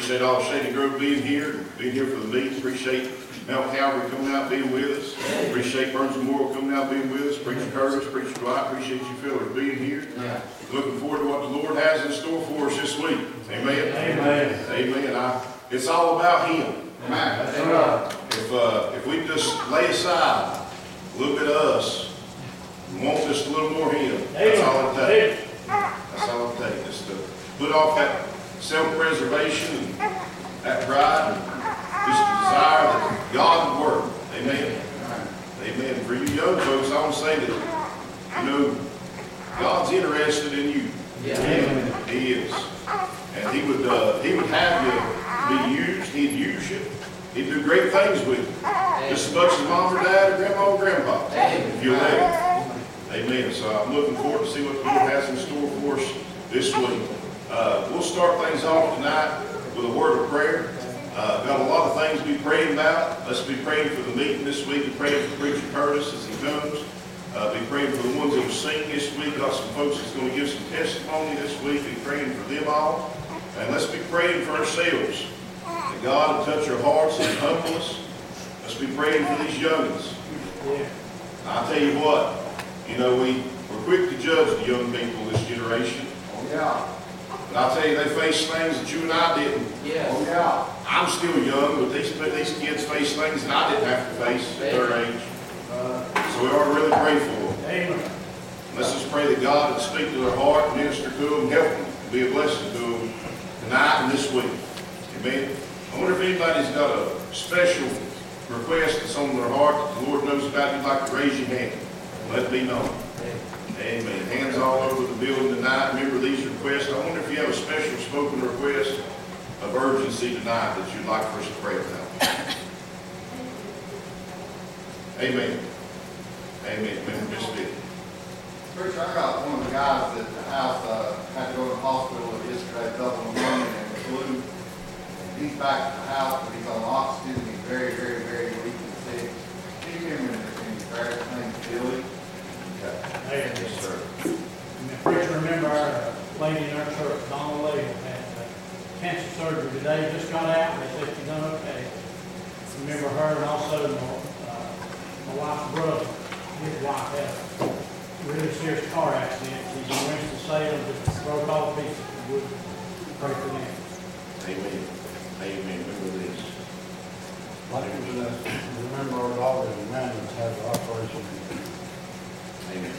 Appreciate all Shady Grove being here for the meeting. Appreciate Mount Calvary coming out being with us. Appreciate Burns Memorial coming out being with us. Preacher Curtis, Preacher Dwight, appreciate you fellas being here. Yeah. Looking forward to what the Lord has in store for us this week. Amen. Amen. Amen. It's all about Him. Amen. That's right. If we just lay aside a little bit of us and want just a little more Him, that's all it takes. That's all it takes. Just to put off that self-preservation and that pride and just the desire that God would work. Amen. Amen. For you young folks, I want to say that, God's interested in you. Yeah. He is. And He would have you be used. He'd use you. He'd do great things with you. Just as much as mom or dad or grandma or grandpa. If you let Him. Amen. So I'm looking forward to see what the Lord has in store for us this week. We'll start things off tonight with a word of prayer. Got a lot of things to be praying about. Let's be praying for the meeting this week. Be praying for Preacher Curtis as he comes. Be praying for the ones that will sing this week. Got some folks that's going to give some testimony this week. Be praying for them all. And let's be praying for ourselves. That God will touch our hearts and humble us. Let's be praying for these youngins. I'll tell you what, we're quick to judge the young people of this generation. Oh, yeah. But I'll tell you, they face things that you and I didn't. Yes. Oh, yeah. I'm still young, but these kids face things that I didn't have to face at their age. So we are really grateful. Amen. Let's just pray that God would speak to their heart, minister to them, help them, be a blessing to them tonight and this week. Amen. I wonder if anybody's got a special request that's on their heart that the Lord knows about. You'd like to raise your hand. Let it be known. Amen. Hands all over the building tonight. Remember these requests. I wonder if you have a special spoken request of urgency tonight that you'd like for us to pray about. Amen. Amen. Remember Miss Vicky. Preacher, I got one of the guys at the house had to go to the hospital yesterday, double pneumonia and flu. He's back at the house, but he's on oxygen. He's very, very, very weak and sick. Keep him in prayer. His name's Billy. Yes, sir. Preacher, remember our lady in our church, Donna Lay, had cancer surgery today, just got out, and they said she's done okay. Remember her, and also my wife's brother, his wife had a really serious car accident. She's in Winston-Salem, just broke all pieces of wood. Pray for them. Amen. Amen. Remember this. Remember our daughter in Mammons had an operation. Amen.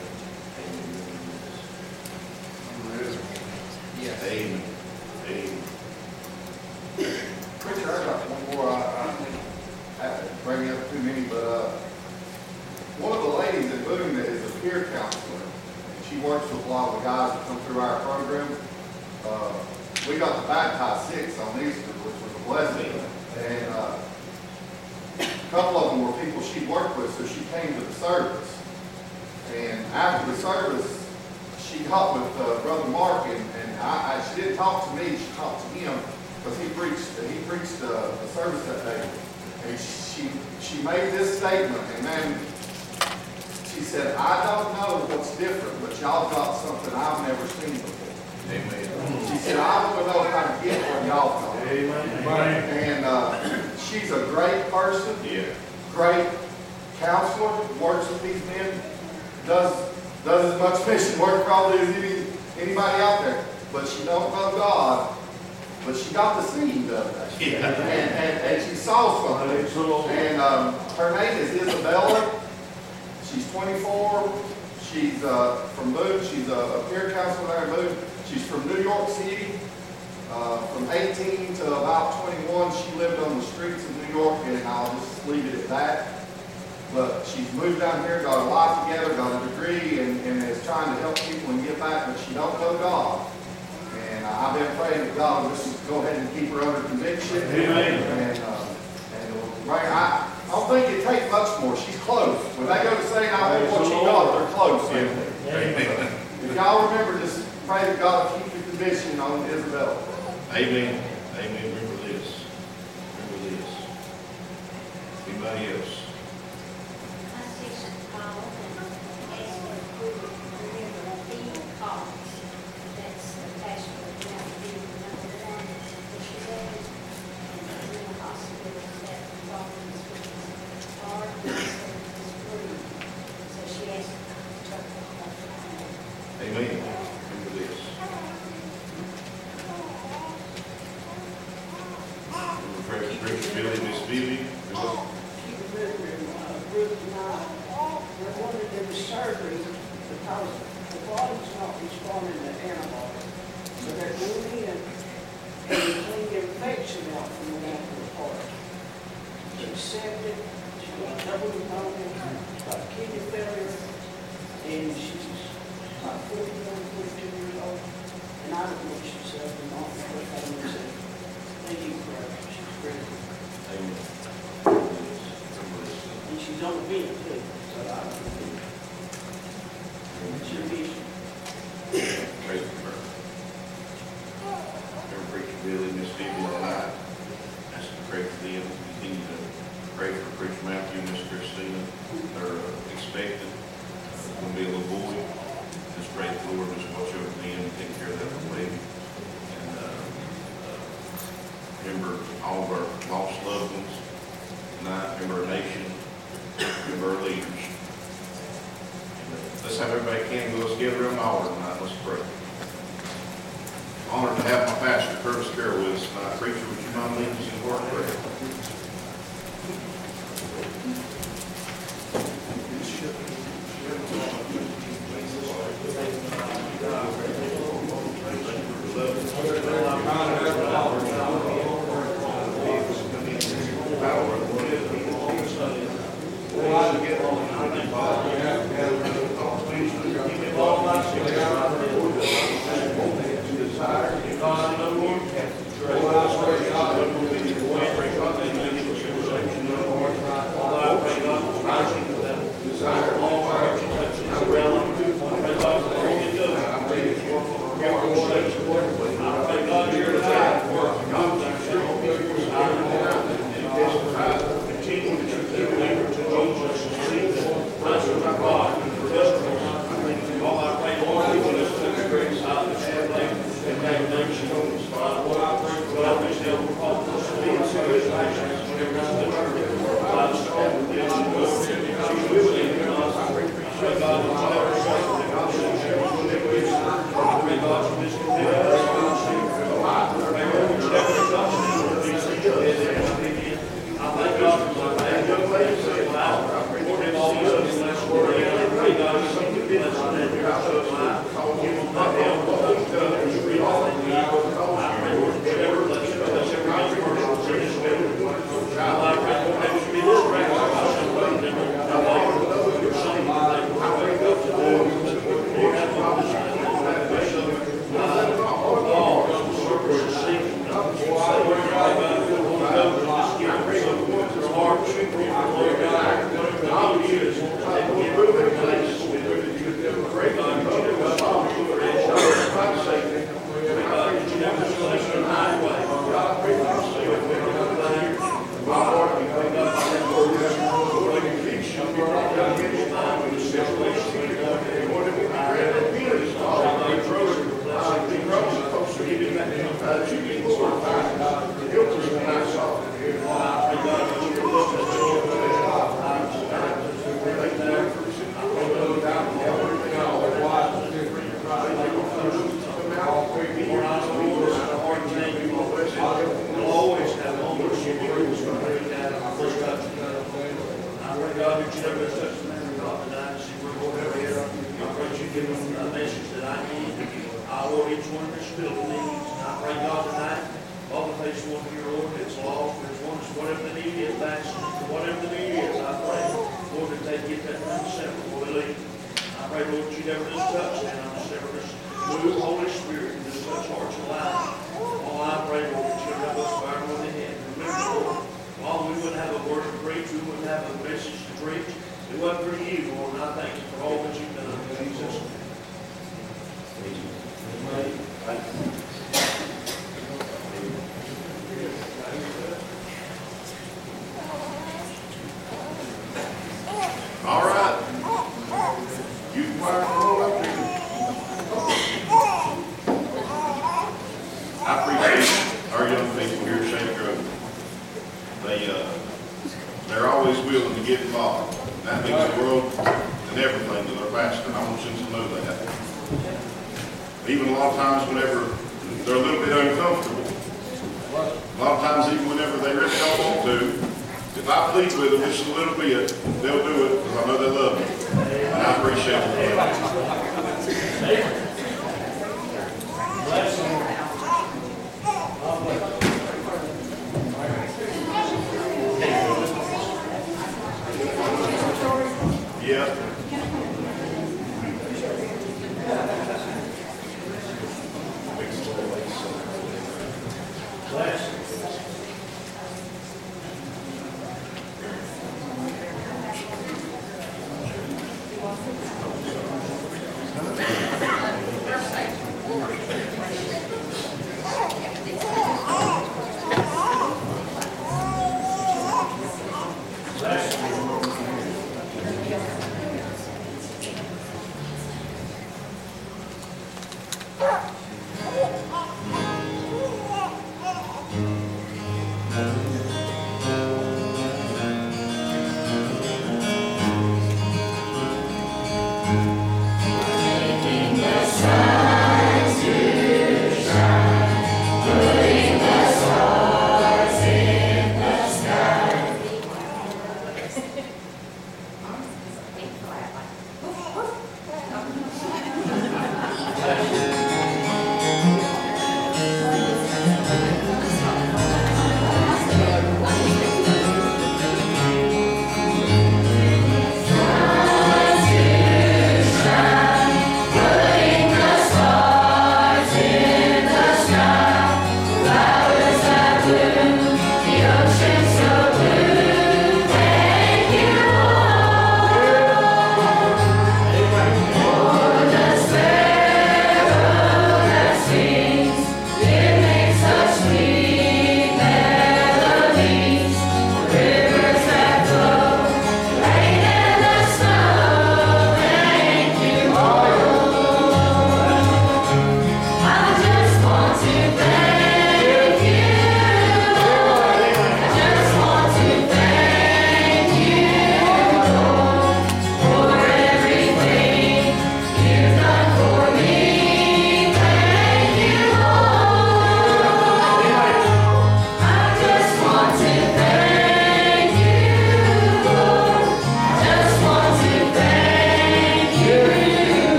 Yes. Amen. Amen. Preacher, I got one more. I have to bring up too many, but one of the ladies at Boone that is a peer counselor, and she works with a lot of the guys that come through our program. We got to baptize 6 on Easter, which was a blessing. And a couple of them were people she worked with, so she came to the service. And after the service, she talked with Brother Mark, and she didn't talk to me, she talked to him, because he preached the service that day. And she made this statement, and man, she said, I don't know what's different, but y'all got something I've never seen before. Amen. She said, I want to know how to get what y'all got. Amen. And she's a great person, Yeah. great counselor, works with these men, does as much mission work probably as anybody out there. But she don't know God, but she got to see Him the other day. Yeah. And she saw something. And her name is Isabella. She's 24. She's from Boone. She's a peer counselor there in Boone. She's from New York City. From 18 to about 21, she lived on the streets of New York, and I'll just leave it at that. But she's moved down here, got a life together, got a degree, and is trying to help people and give back, but she don't know God. And I've been praying that God will just go ahead and keep her under conviction. Amen. I don't think it takes much more. She's close. When they go to say, I want what she got, they're close. Amen. If y'all remember, just pray that God will keep the conviction on Isabella. Amen. Amen. Remember this. Remember this. Anybody else? I see some call and ask for approval to remember Dean Collins. That's the pastor of Mount Dean, number 1. And she's at because the body's not responding to antibiotics. So they're going in and they clean the infection out from the natural part. She's septic, she's got double pneumonia, she's got kidney failure, and she's about 41, 42 years old. And I don't know if she's up or not, but I don't know. They need prayer. She's ready. And she's on the vent too, so I don't know. She'll be. Praise the Lord. Remember Preacher Billy and Miss Vivian tonight. Ask to pray for them. Continue to pray for Preacher Matthew and Miss Christina. They're expected. It's going to be a little boy. Just pray the Lord, just watch over them and take care of that little baby. And remember all of our lost loved ones tonight. Remember our nation. Remember our leaders. Let's have everybody can go. Let's gather around the altar tonight. Let's pray. Honored to have my pastor, Curtis Carroll, with us tonight. Preacher, would you mind leading us in word of prayer? appreciate it. Bless you. God bless you. Yeah. Bless you.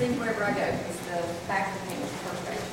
sing wherever I go, is the back of the page, first page.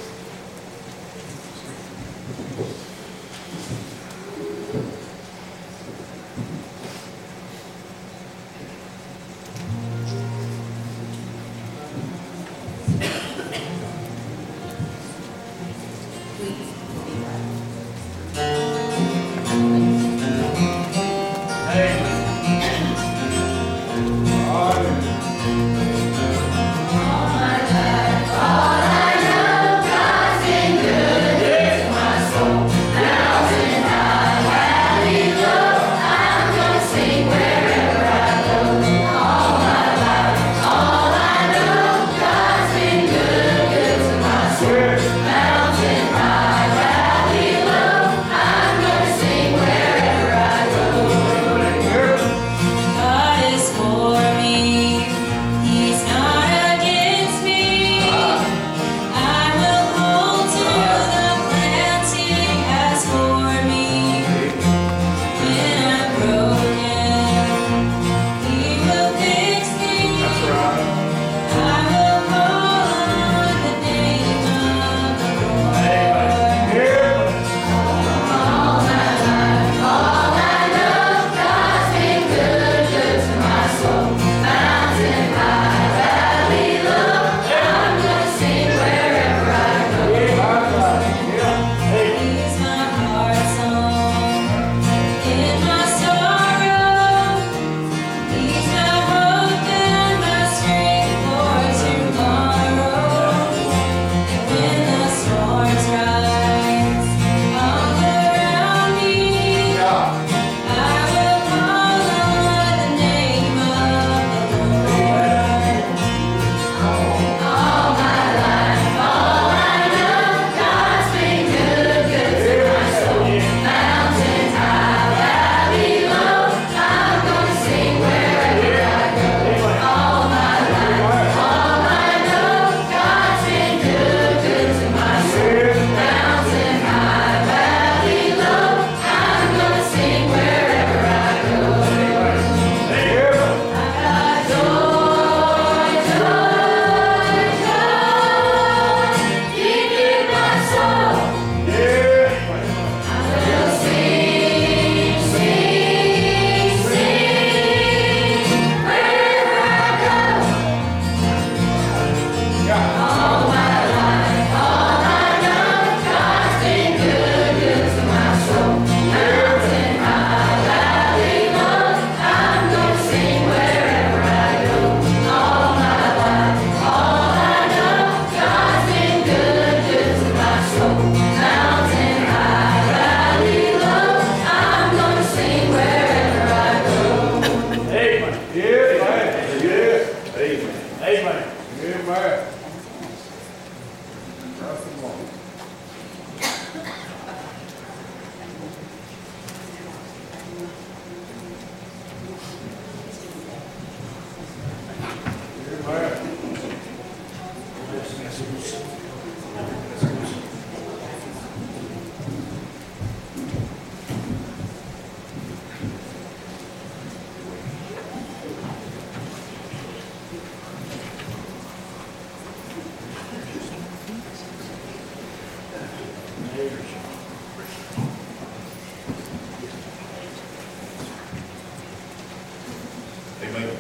Amen.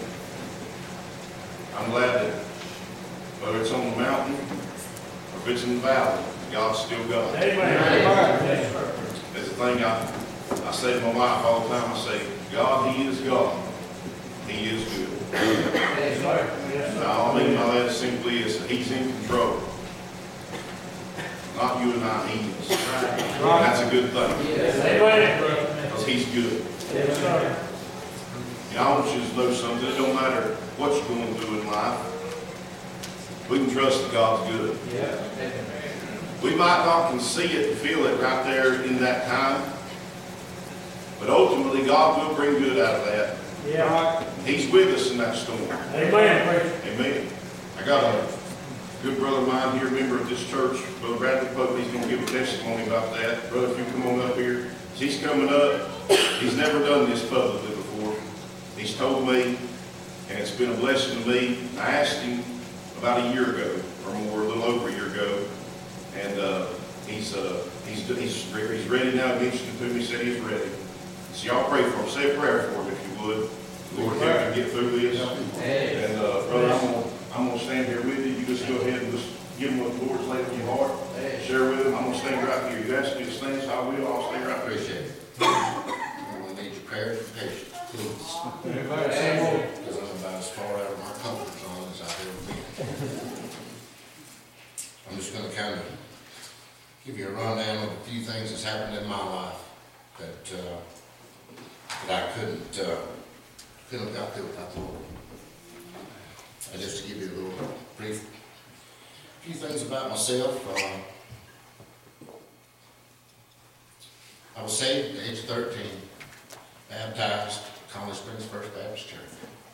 I'm glad that whether it's on the mountain or if it's in the valley, God's still God. Amen. That's the thing I say to my wife all the time. I say, God, He is God. He is good. Yes, sir. Yes, sir. All I mean by that simply is that He's in control. Not you and I, He is. And that's a good thing. Amen. Because He's good. Yes, sir. And I want you to know something. It don't matter what you're going through in life. We can trust that God's good. We might not can see it and feel it right there in that time. But ultimately, God will bring good out of that. Yeah. He's with us in that storm. Amen. Amen. I got a good brother of mine here, member of this church, Brother Bradley Pope. He's going to give a testimony about that. Brother, if you come on up here. He's coming up. He's never done this publicly before. He's told me, and it's been a blessing to me. I asked him about a year ago, or more, a little over a year ago. And he's ready now. He mentioned to me, said he's ready. So y'all pray for him. Say a prayer for him if you would. Lord, help him get through this. And brother, I'm gonna stand here with you. You just go ahead and just give him what the Lord's laid on your heart. Share with him. I'm gonna stand right here. You asked me to stand, so I will. I'll stand right here. Appreciate it. I'm gonna need your prayers and patience, please. Everybody say more. Because I'm about as far out of my comfort zone as I've ever been. I'm just gonna kind of give you a rundown of a few things that's happened in my life that I couldn't have got through without the Lord. And just to give you a little brief, few things about myself. I was saved at the age of 13, baptized at College Springs First Baptist Church,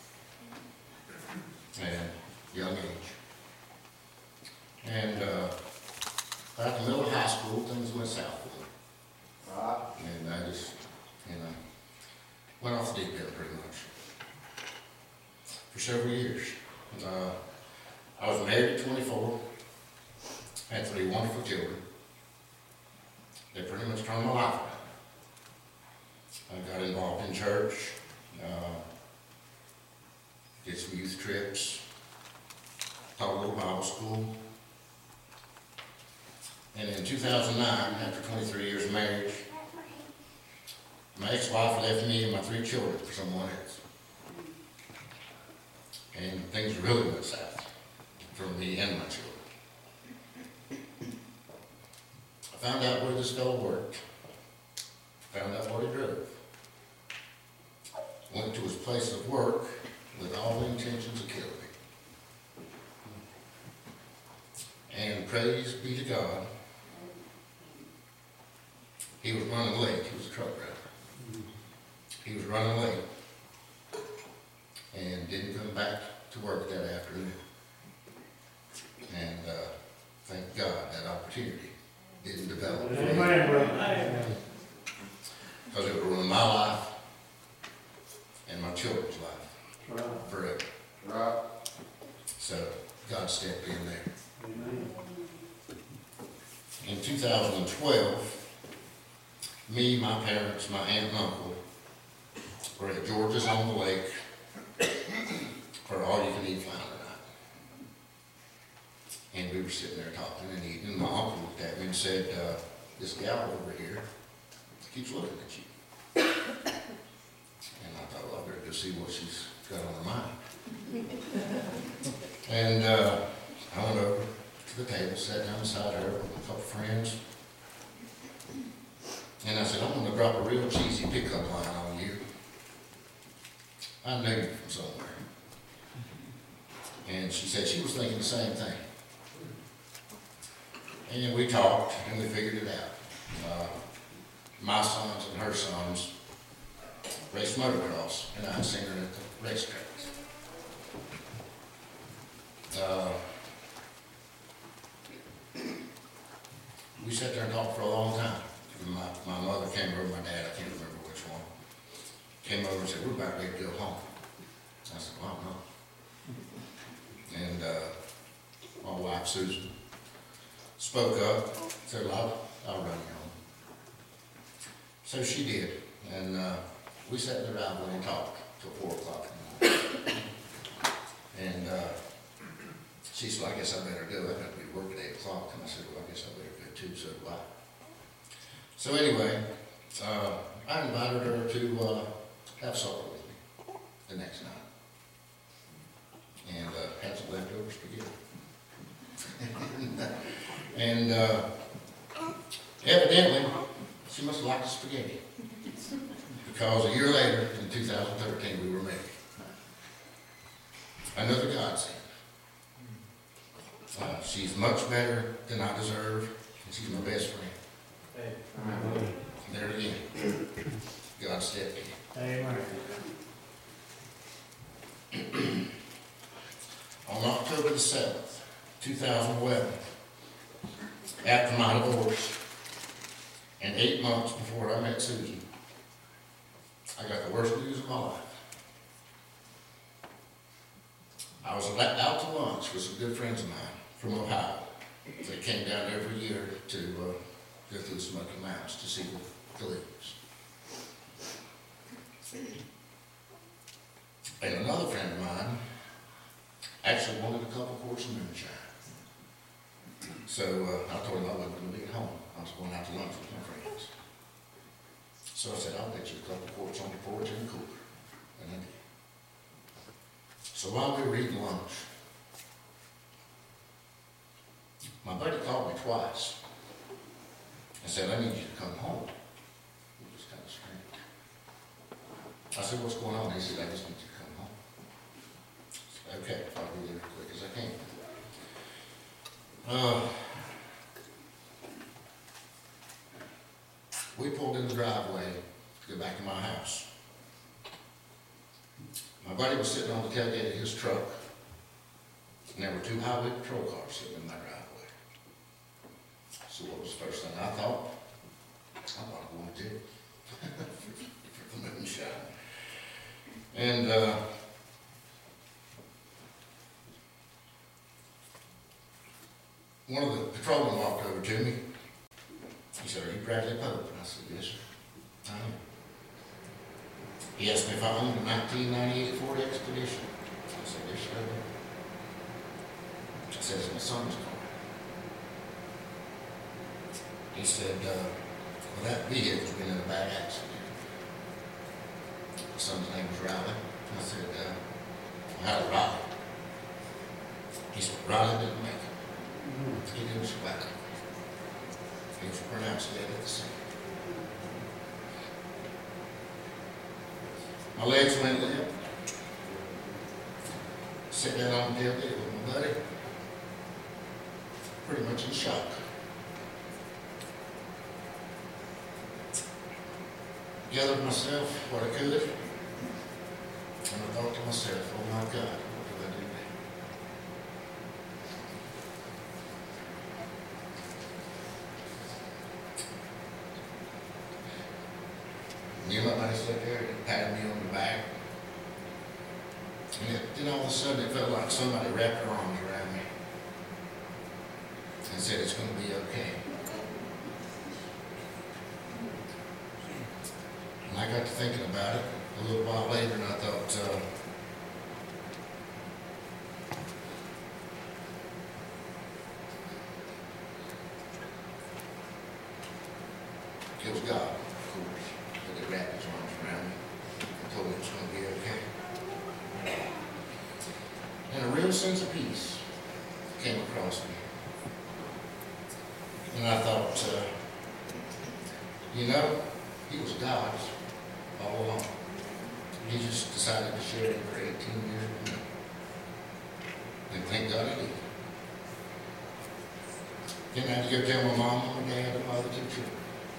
and young age. And back in the middle of high school, things went south for me. And I just, went off the deep end pretty much for several years. I was married at 24, had 3 wonderful children. They pretty much turned my life around. I got involved in church, did some youth trips, taught a little Bible school. And in 2009, after 23 years of marriage, my ex-wife left me and my 3 children for someone else. And things really went south for me and my children. I found out where this fellow worked, found out what he drove, went to his place of work with all the intentions of killing me. And praise be to God, he was running late. He was a truck driver. He was running late and didn't come back to work that afternoon. And thank God that opportunity didn't develop. Amen, brother. Because it would ruin my life and my children's life forever. Right. So God stepped in there. Amen. In 2012, me, my parents, my aunt and uncle were at George's on the Lake for all-you-can-eat flounder night. And we were sitting there talking and eating, and my uncle looked at me and said, this gal over here keeps looking at you. And I thought, well, I better go see what she's got on her mind. And I went over to the table, sat down beside her with a couple friends. And I said, I'm going to drop a real cheesy pickup line on you. I knew you from somewhere. And she said she was thinking the same thing. And we talked and we figured it out. My sons and her sons raced motocross, and I'd seen her at the racetracks. We sat there and talked for a long time. My mother came over, my dad, I can't remember which one, came over and said, we're about ready to go home. I said, well, no. And my wife, Susan, spoke up, said, well, I'll run you home. So she did, and we sat in the driveway and talked till 4 o'clock in the morning. And she said, well, I guess I better go. I got to be to work at 8 o'clock. And I said, well, I guess I better go too, so do I. So anyway, I invited her to have supper with me the next night. And had some leftover spaghetti. and evidently, she must have liked the spaghetti. Because a year later, in 2013, we were married. Another godsend. She's much better than I deserve, and she's my best friend. Amen. There again, God stepped in. Amen. On October the 7th, 2011, after my divorce, and 8 months before I met Susan, I got the worst news of my life. I was out to lunch with some good friends of mine from Ohio. They came down every year to go through the Smoky Mountains to see the leaves. And another friend of mine actually wanted a couple quarts of moonshine. So I told him I wasn't going to be at home. I was going out to lunch with my friends. So I said, I'll bet you a couple quarts on the porch and the cooler. And I did. So while we were eating lunch, my buddy called me twice and said, I need you to come home. It was kind of strange. I said, what's going on? He said, I just need you to come home. I said, okay, I'll be there as quick as I can. We pulled in the driveway to go back to my house. My buddy was sitting on the tailgate of his truck, and there were 2 highway patrol cars sitting in my driveway. So what was the first thing I thought? I thought I wanted to for the moonshine. And one of the patrolmen walked over to me. He said, are you Bradley Pope? And I said, yes, sir. I am. He asked me if I owned a 1998 Ford Expedition. I said, yes, sir. I said, it's my son's car. He said, well, that vehicle's been in a bad accident. My son's name was Riley. I said, well, how's Riley? He said, Riley didn't make it. He didn't survive. He was pronounced dead at the scene. My legs went limp. Sat down on the tailgate with my buddy. Pretty much in shock. Gathered myself what I could. And I thought to myself, oh my God, what do I do now? Me and my buddy sat there and patted me on the back. And then all of a sudden it felt like somebody wrapped their arms around me and said, it's going to be okay. And I got to thinking about it a little while later, and I thought, it was God, of course, that had wrapped his arms around me and told me it was going to be okay. And a real sense of peace came across me. And I thought, you know, he was God's all along. He just decided to share it for 18 years with me. And thank God he did. Didn't have to go tell my mom and my dad and my other 2 children.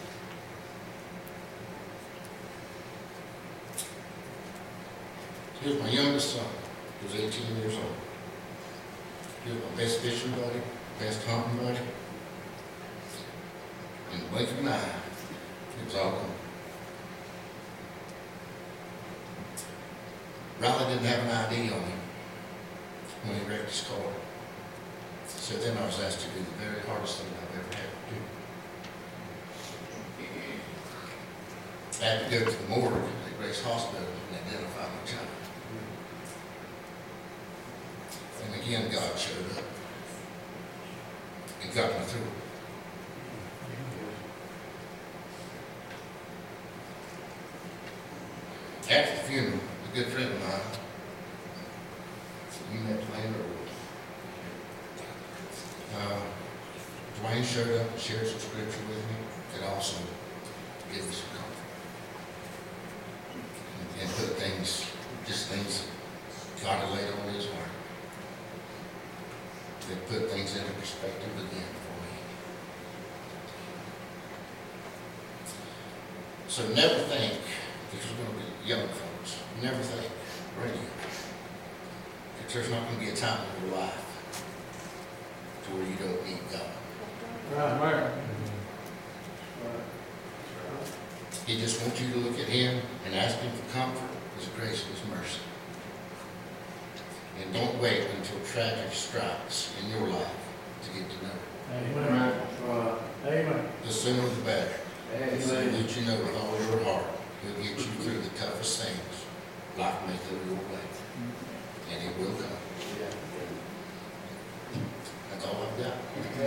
He was my youngest son. He was 18 years old. He was my best fishing buddy, best hunting buddy. In the blink of an eye, it was all gone. Riley didn't have an ID on him when he wrecked his car. So then I was asked to do the very hardest thing I've ever had to do. I had to go to the morgue at Grace Hospital and identify my child. And again, God showed up and got me through it. After the funeral, a good friend of mine, you met Dwayne Earl. Dwayne showed up and shared some scripture with me that also gave me some comfort. And put things, just things God had laid on his heart. That put things into perspective again for me. So never think, because we're going to be young folks, never think, radio, that there's not going to be a time in your life to where you don't need God. Right. He just wants you to look at him and ask him for comfort, his grace, and his mercy. And don't wait until tragedy strikes in your life to get to know Him. Amen. Right. Amen. The sooner the better. The sooner Amen. that you know with all your heart, He'll get you through the toughest things life may throw your way. And it will come. That's all I've got.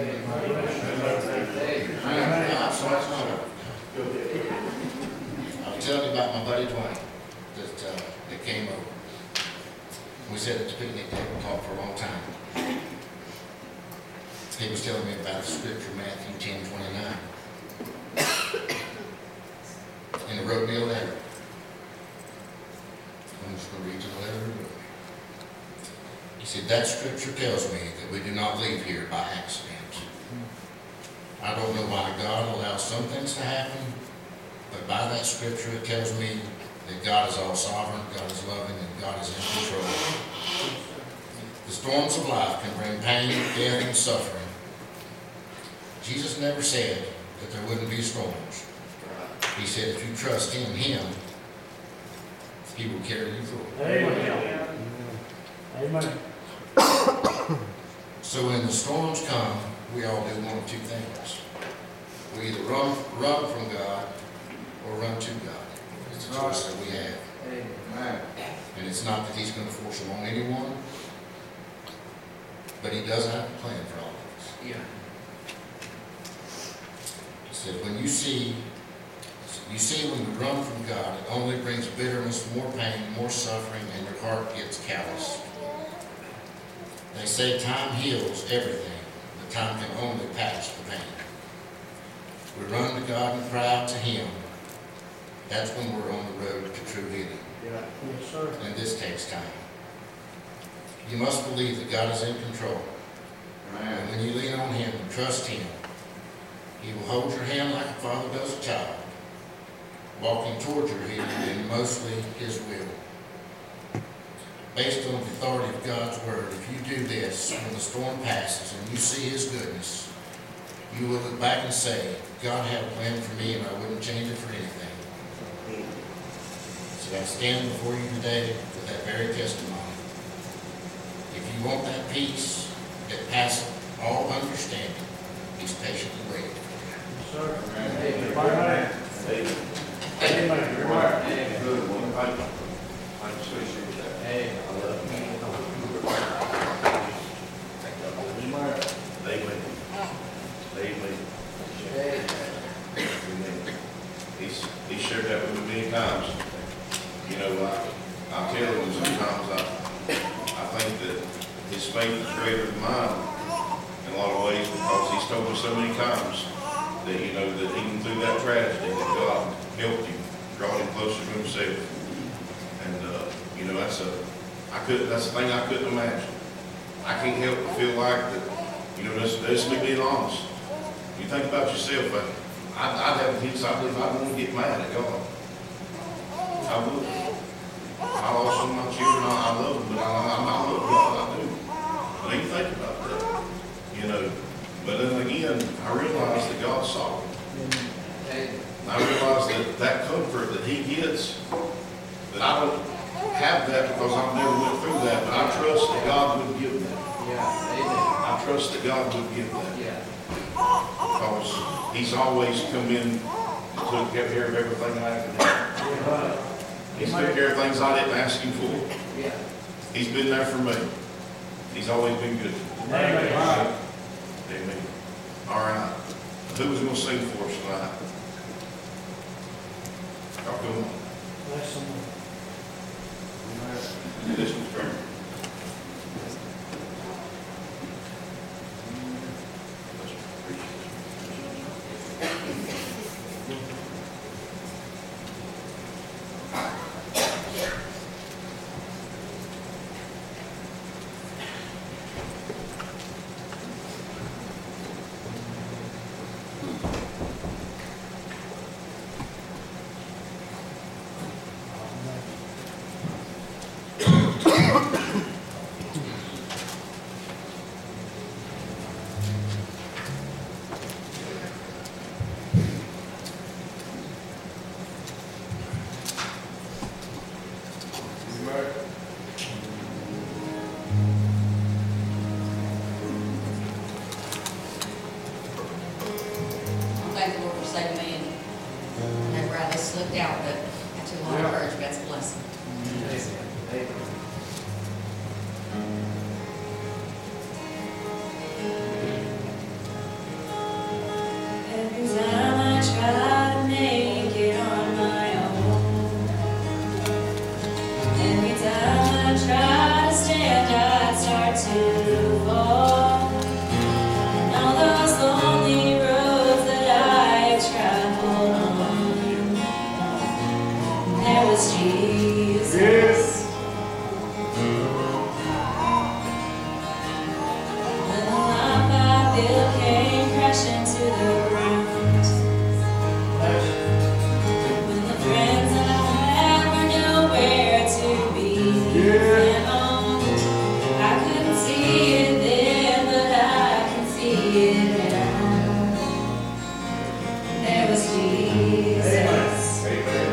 I'm sorry, it's not over. I'll tell you about my buddy Dwayne that came over. We sat at the picnic table and talked for a long time. He was telling me about the scripture, Matthew 10:29. And he wrote me a letter. I'm just going to read you the letter. He said, that scripture tells me that we do not leave here by accident. I don't know why God allows some things to happen, but by that scripture it tells me that God is all sovereign, God is loving, and God is in control. The storms of life can bring pain, death, and suffering. Jesus never said that there wouldn't be storms. He said if you trust in Him, He will carry you through. Amen. Amen. So when the storms come, we all do one of two things. We either run from God or run to God. It's a choice that we have. Amen. And it's not that He's going to force it on anyone, but He does have a plan for all of us. Yeah. He said, when you see when you run from God, it only brings bitterness, more pain, more suffering, and your heart gets callous. They say time heals everything, but time can only patch the pain. We run to God and cry out to Him. That's when we're on the road to true healing. Yeah. Yes, sir. And this takes time. You must believe that God is in control. And when you lean on Him and trust Him, He will hold your hand like a father does a child, walking towards your healing in mostly His will. Based on the authority of God's Word, if you do this, when the storm passes and you see His goodness, you will look back and say, God had a plan for me and I wouldn't change it for anything. So I stand before you today with that very testimony. If you want that peace that passes all understanding, He's patiently waiting for you. Yes, sir. Amen. Amen. Amen. Good one. I appreciate that. Amen. Amen. Amen. Amen. He shared that with me many times. You know, I tell him sometimes I think that his faith is greater than mine in a lot of ways because he's told me so many times that, you know, that even through that tragedy that God helped him, brought him closer to Himself. And, you know, that's the thing I couldn't imagine. I can't help but feel like that, you know, that's me being honest. You think about yourself, I'd have kids, I believe I'd want to get mad at God. I would. I lost some of my children, I love them, but I love God, I do. But you think about that, you know. But then again, I realize that God's sovereign. And I realize that comfort that He gets, that I don't have that because I've never went through that, but I trust that God would give that. I trust that God would give that. Because He's always come in and took care of everything I have. He's took care of things I didn't ask Him for. He's been there for me. He's always been good. Amen. Amen. All right. Who's going to sing for us tonight? Y'all come on. Bless them. This one's great. saved me, and whenever I just slipped out, but I took a lot of courage, that's a blessing. Every time I try to make it on my own, every time I try to stand, I start to fall. And all those lonely roads that I traveled on, there was Jesus. When the life I built came crashing to the ground. When the friends I had were nowhere to be found. I couldn't see it then, but I can see it now. There was Jesus.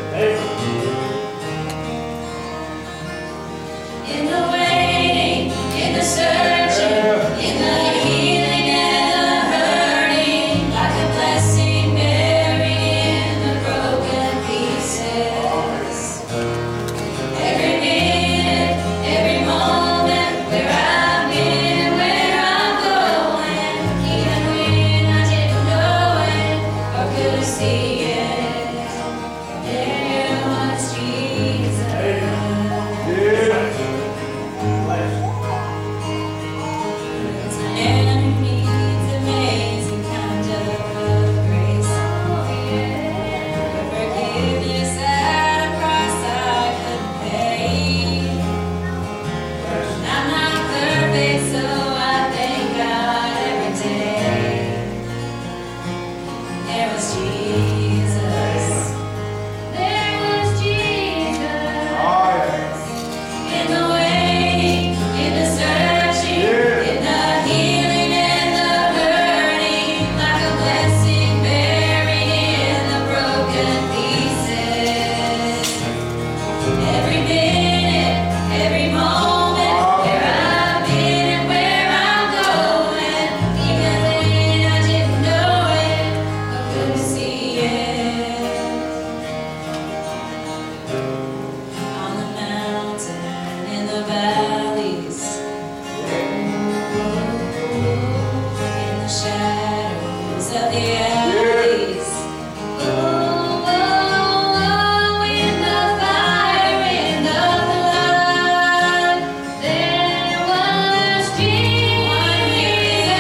In the waiting, in the searching, in the healing and the hurting, like a blessing buried in the broken pieces. Every minute, every moment, where I've been and where I'm going, even when I didn't know it or couldn't see it, there was Jesus. It's a man who needs amazing kind of grace. The forgiveness at a price I couldn't pay. I'm not perfect, so I thank God every day. There was Jesus. There was Jesus. In the waiting, in the searching, in the healing and the hurting, like a blessing buried in the broken pieces. Every minute, every moment, where I've been and where I'm going, even when I didn't know it, I couldn't see it. On the mountain, in the valleys, in the shadows of the alleys, in the fire, in the flood, there was Jesus.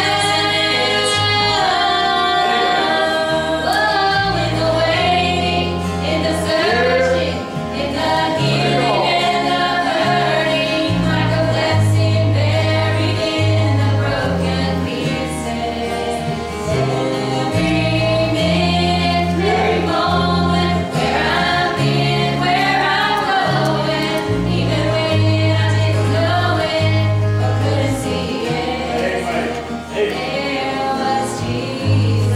In the waiting, in the searching, in the healing and the hurting, like a blessing buried in the broken pieces. Every minute, every moment, where I've been, where I'm going, even when I didn't know it or couldn't see it, there was Jesus.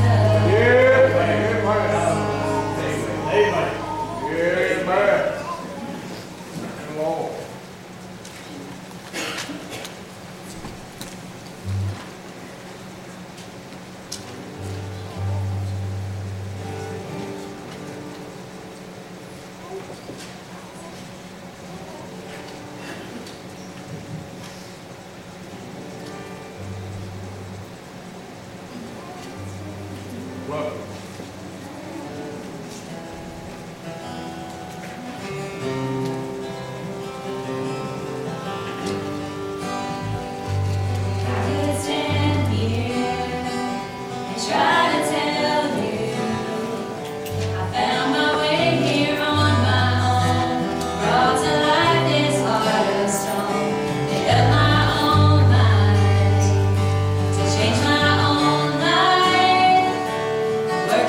I could stand here and try to tell you I found my way here on my own, brought to life this heart of stone, made up my own mind to change my own life.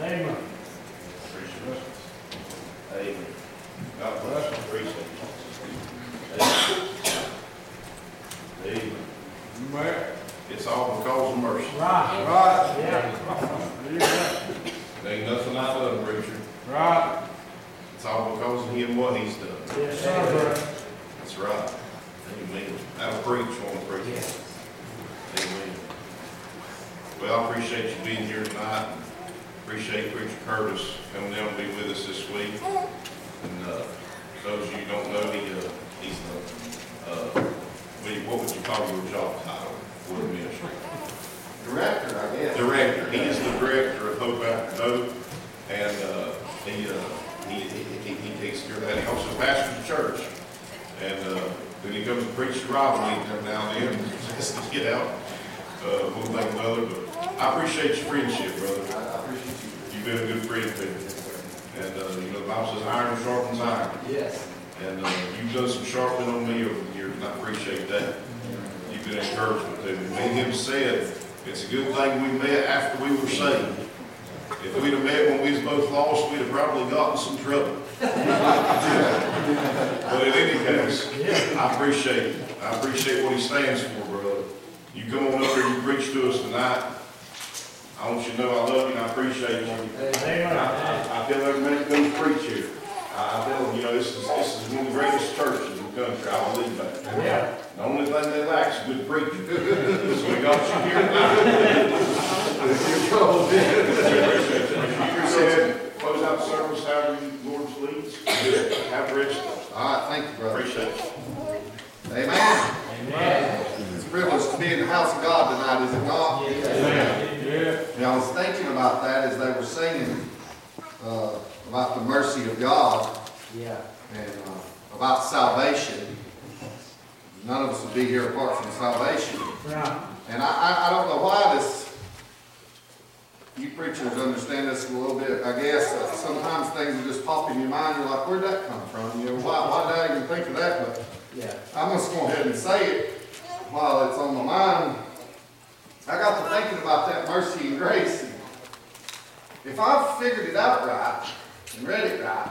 Amen. Appreciate it. Amen. God bless you. Appreciate it. Amen. Amen. It's all because of mercy. Right. Right. Yeah. There ain't nothing I done, preacher. Right. It's all because of him, what he's done. Yes, sir. That's right. Amen. That'll preach on the preacher. Amen. Well, I appreciate you being here tonight. Appreciate Preacher Curtis coming down to be with us this week. And those of you who don't know, he's what would you call your job title for the ministry? Director, I guess. Director. He is the director of Hope After Hope, and he takes care of that. He also pastors the church, and then he comes to preach the Bible meeting every now and then, just to get out one thing or another. But I appreciate your friendship, brother. I appreciate you. You've been a good friend to me, and the Bible says iron sharpens iron. Yes. And you've done some sharpening on me over the years, and I appreciate that. You've been encouragement to me. Me and him said, it's a good thing we met after we were saved. If we'd have met when we was both lost, we'd have probably gotten some trouble. But in any case, I appreciate it. I appreciate what he stands for, brother. You come on up here and you preach to us tonight. I want you to know I love you and I appreciate you. I tell every man that comes preach here. I tell them, this is one of the greatest churches in the country. I believe that. Yeah. The only thing they lack is a good preacher. So we got you here tonight. Close out the service however you Lord's leads. Have the rest. All right, thank you, brother. Appreciate it. Amen. Amen. It's a privilege to be in the house of God tonight, is it not? Yeah. I was thinking about that as they were singing about the mercy of God Yeah. and about salvation. None of us would be here apart from salvation. Right. And I don't know why you preachers understand this a little bit. I guess sometimes things will just pop in your mind. You're like, where'd that come from? Why did I even think of that? But Yeah. I'm just going to go ahead and say it while it's on my mind. I got to thinking about that mercy and grace. If I've figured it out right and read it right,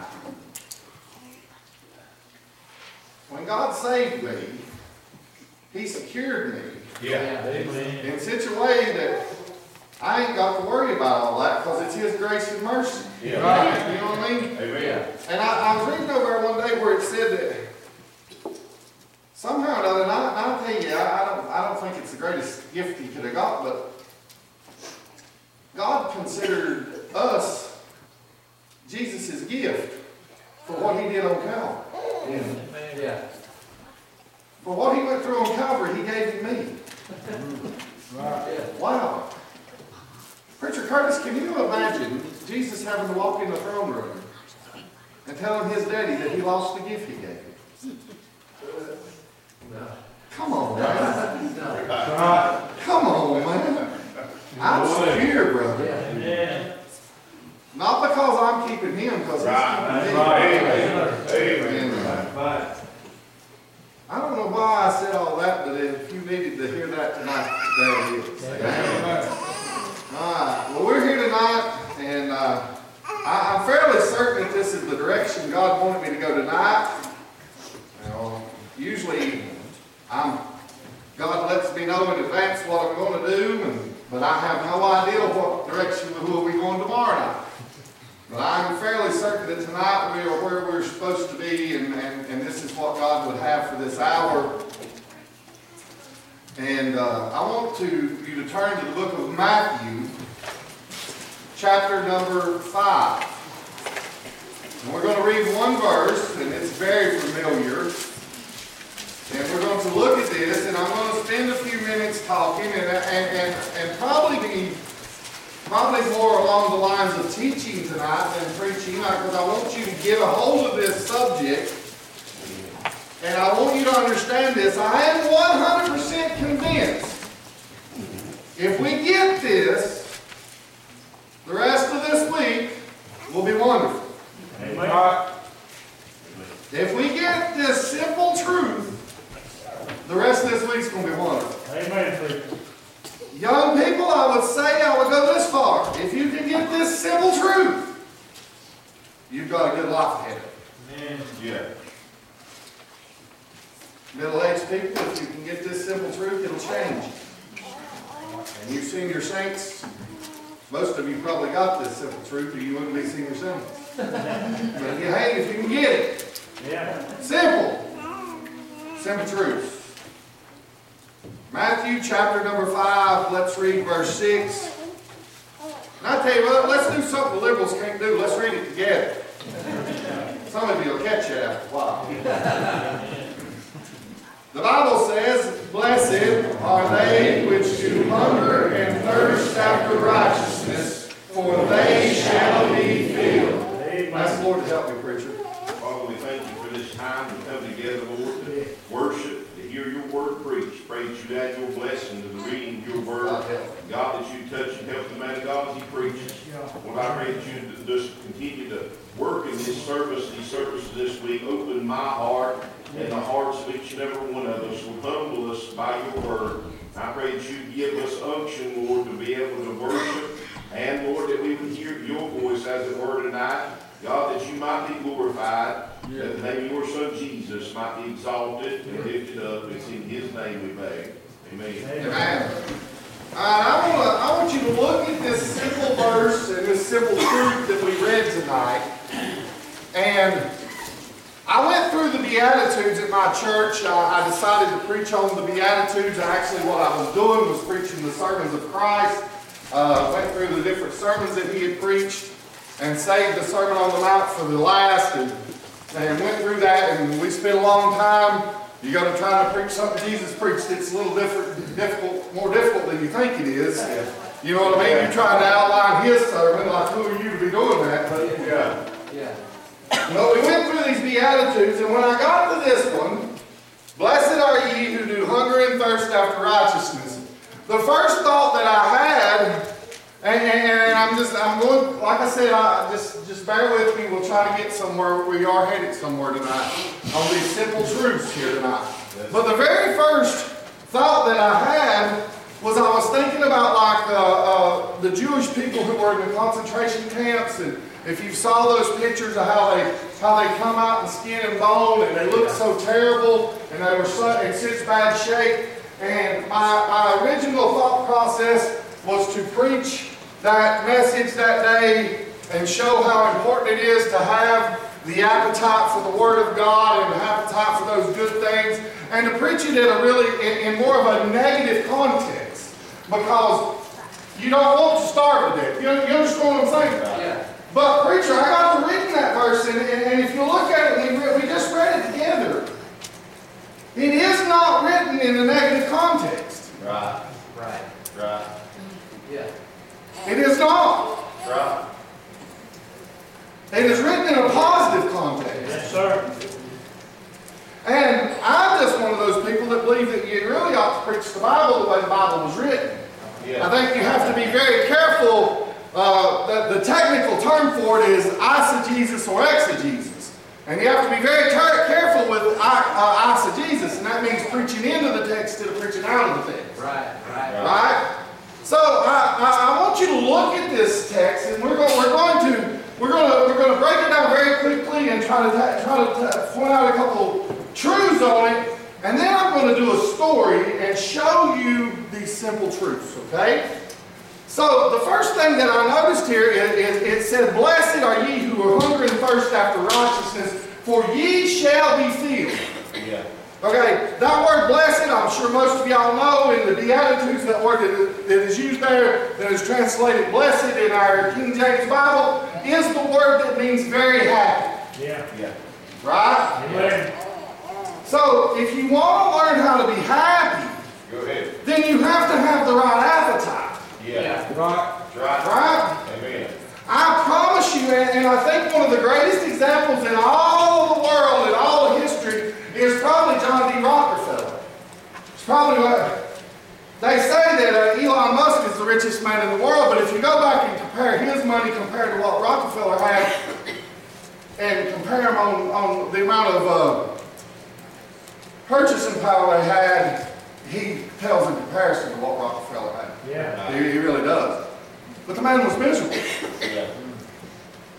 when God saved me, He secured me Yeah. Amen. in such a way that I ain't got to worry about all that because it's His grace and mercy. Yeah. Right? You know what I mean? Amen. And I was reading over there one day where it said that somehow or another, and I'll tell you, I don't think it's the greatest gift He could have got, but God considered us Jesus' gift for what He did on Calvary. Yeah. For what He went through on Calvary, He gave me. Right. Wow. Preacher Curtis, can you imagine Jesus having to walk in the throne room and tell Him His daddy that He lost the gift He gave him? No. Come on, man. No. Come on, man. I'm secure, brother. Yeah. Not because I'm keeping Him, because He's keeping me. Amen. Amen. Amen. I don't know why I said all that, but if you needed to hear that tonight, there it is. Amen. All right. Well, we're here tonight, and I'm fairly certain that this is the direction God wanted me to go tonight. Usually, God lets me know in advance what I'm going to do, but I have no idea what direction we'll be going tomorrow night. But I'm fairly certain that tonight we are where we're supposed to be, and this is what God would have for this hour. And I want you to turn to the book of Matthew, chapter number 5. And we're going to read one verse, and it's very familiar. And we're going to look at this, and I'm going to spend a few minutes talking, and probably more along the lines of teaching tonight than preaching, because I want you to get a hold of this subject. And I want you to understand this. I am 100% convinced if we get this, the rest of this week will be wonderful. Amen. If we get this simple truth, the rest of this week's going to be wonderful. Amen, preacher. Young people, I would say I would go this far. If you can get this simple truth, you've got a good life ahead of you. Yeah. Middle-aged people, if you can get this simple truth, it'll change. And you've seen your saints. Most of you probably got this simple truth, or you wouldn't be senior saints. But if you can get it. Yeah. Simple. Simple truth. Matthew chapter number 5, let's read verse 6. And I tell you what, let's do something the liberals can't do. Let's read it together. Some of you will catch it after a while. The Bible says, "Blessed are they which do hunger and thirst after righteousness, for they shall be filled." Ask the Lord to help me, preacher. Father, we thank you for this time to come together, Lord, to worship, to hear your word preached. Pray that you add your blessing to the reading of your word. God, that you touch and help the man of God as he preaches. Lord, I pray that you just continue to work in this service, these services this week. Open my heart and the hearts of each and every one of us. Will humble us by your word. I pray that you give us unction, Lord, to be able to worship. And, Lord, that we would hear your voice as it were tonight. God, that you might be glorified. That the name of your Son, Jesus, might be exalted and lifted up. It's in his name we beg. Amen. Amen. I want you to look at this simple verse and this simple truth that we read tonight. And I went through the Beatitudes at my church. I decided to preach on the Beatitudes. Actually, what I was doing was preaching the sermons of Christ. Went through the different sermons that he had preached and saved the Sermon on the Mount for the last and went through that, and we spent a long time. You got to try to preach something Jesus preached. It's a little more difficult than you think it is. You know what I mean? You're trying to outline his sermon, like who are you to be doing that? But no, we went through these Beatitudes, and when I got to this one, "Blessed are ye who do hunger and thirst after righteousness," the first thought that I had, and I'm going, like I said, just bear with me. We'll try to get somewhere. We are headed somewhere tonight on these simple truths here tonight. But the very first thought that I had was I was thinking about like the Jewish people who were in the concentration camps, and if you saw those pictures of how they come out in skin and bone, and they looked so terrible, and they were in such bad shape. And my original thought process was to preach that message that day and show how important it is to have the appetite for the Word of God and the appetite for those good things, and to preach it in more of a negative context, because you don't want to starve to death. You understand what I'm saying? Yeah. But preacher, I got to reading that verse, and if you look at it, we just read it together. It is not written in a negative context. Right. Yeah. It is not. Right. It is written in a positive context. Yes, sir. And I'm just one of those people that believe that you really ought to preach the Bible the way the Bible was written. Yeah. I think you have to be very careful. The technical term for it is eisegesis or exegesis. And you have to be very careful with eisegesis, and that means preaching into the text instead of preaching out of the text. Right? So I want you to look at this text, and we're going to break it down very quickly and try to point out a couple truths on it, and then I'm going to do a story and show you these simple truths. Okay? So the first thing that I noticed here is it said, "Blessed are ye who are hungry and thirst after righteousness, for ye shall be filled." Yeah. Okay, that word "blessed," I'm sure most of y'all know in the Beatitudes, that word that is used there, that is translated "blessed" in our King James Bible, is the word that means very happy. Yeah. Right? Amen. So if you want to learn how to be happy, Go ahead. then you have to have the right appetite. Yeah. Right? Right. Amen. I promise you, and I think one of the greatest examples in all of the world, in all of history, is probably John D. Rockefeller. It's probably what they say that Elon Musk is the richest man in the world, but if you go back and compare his money compared to what Rockefeller had, and compare them on the amount of purchasing power they had, he pales in comparison to what Rockefeller had. Yeah. He really does. But the man was miserable. Yeah.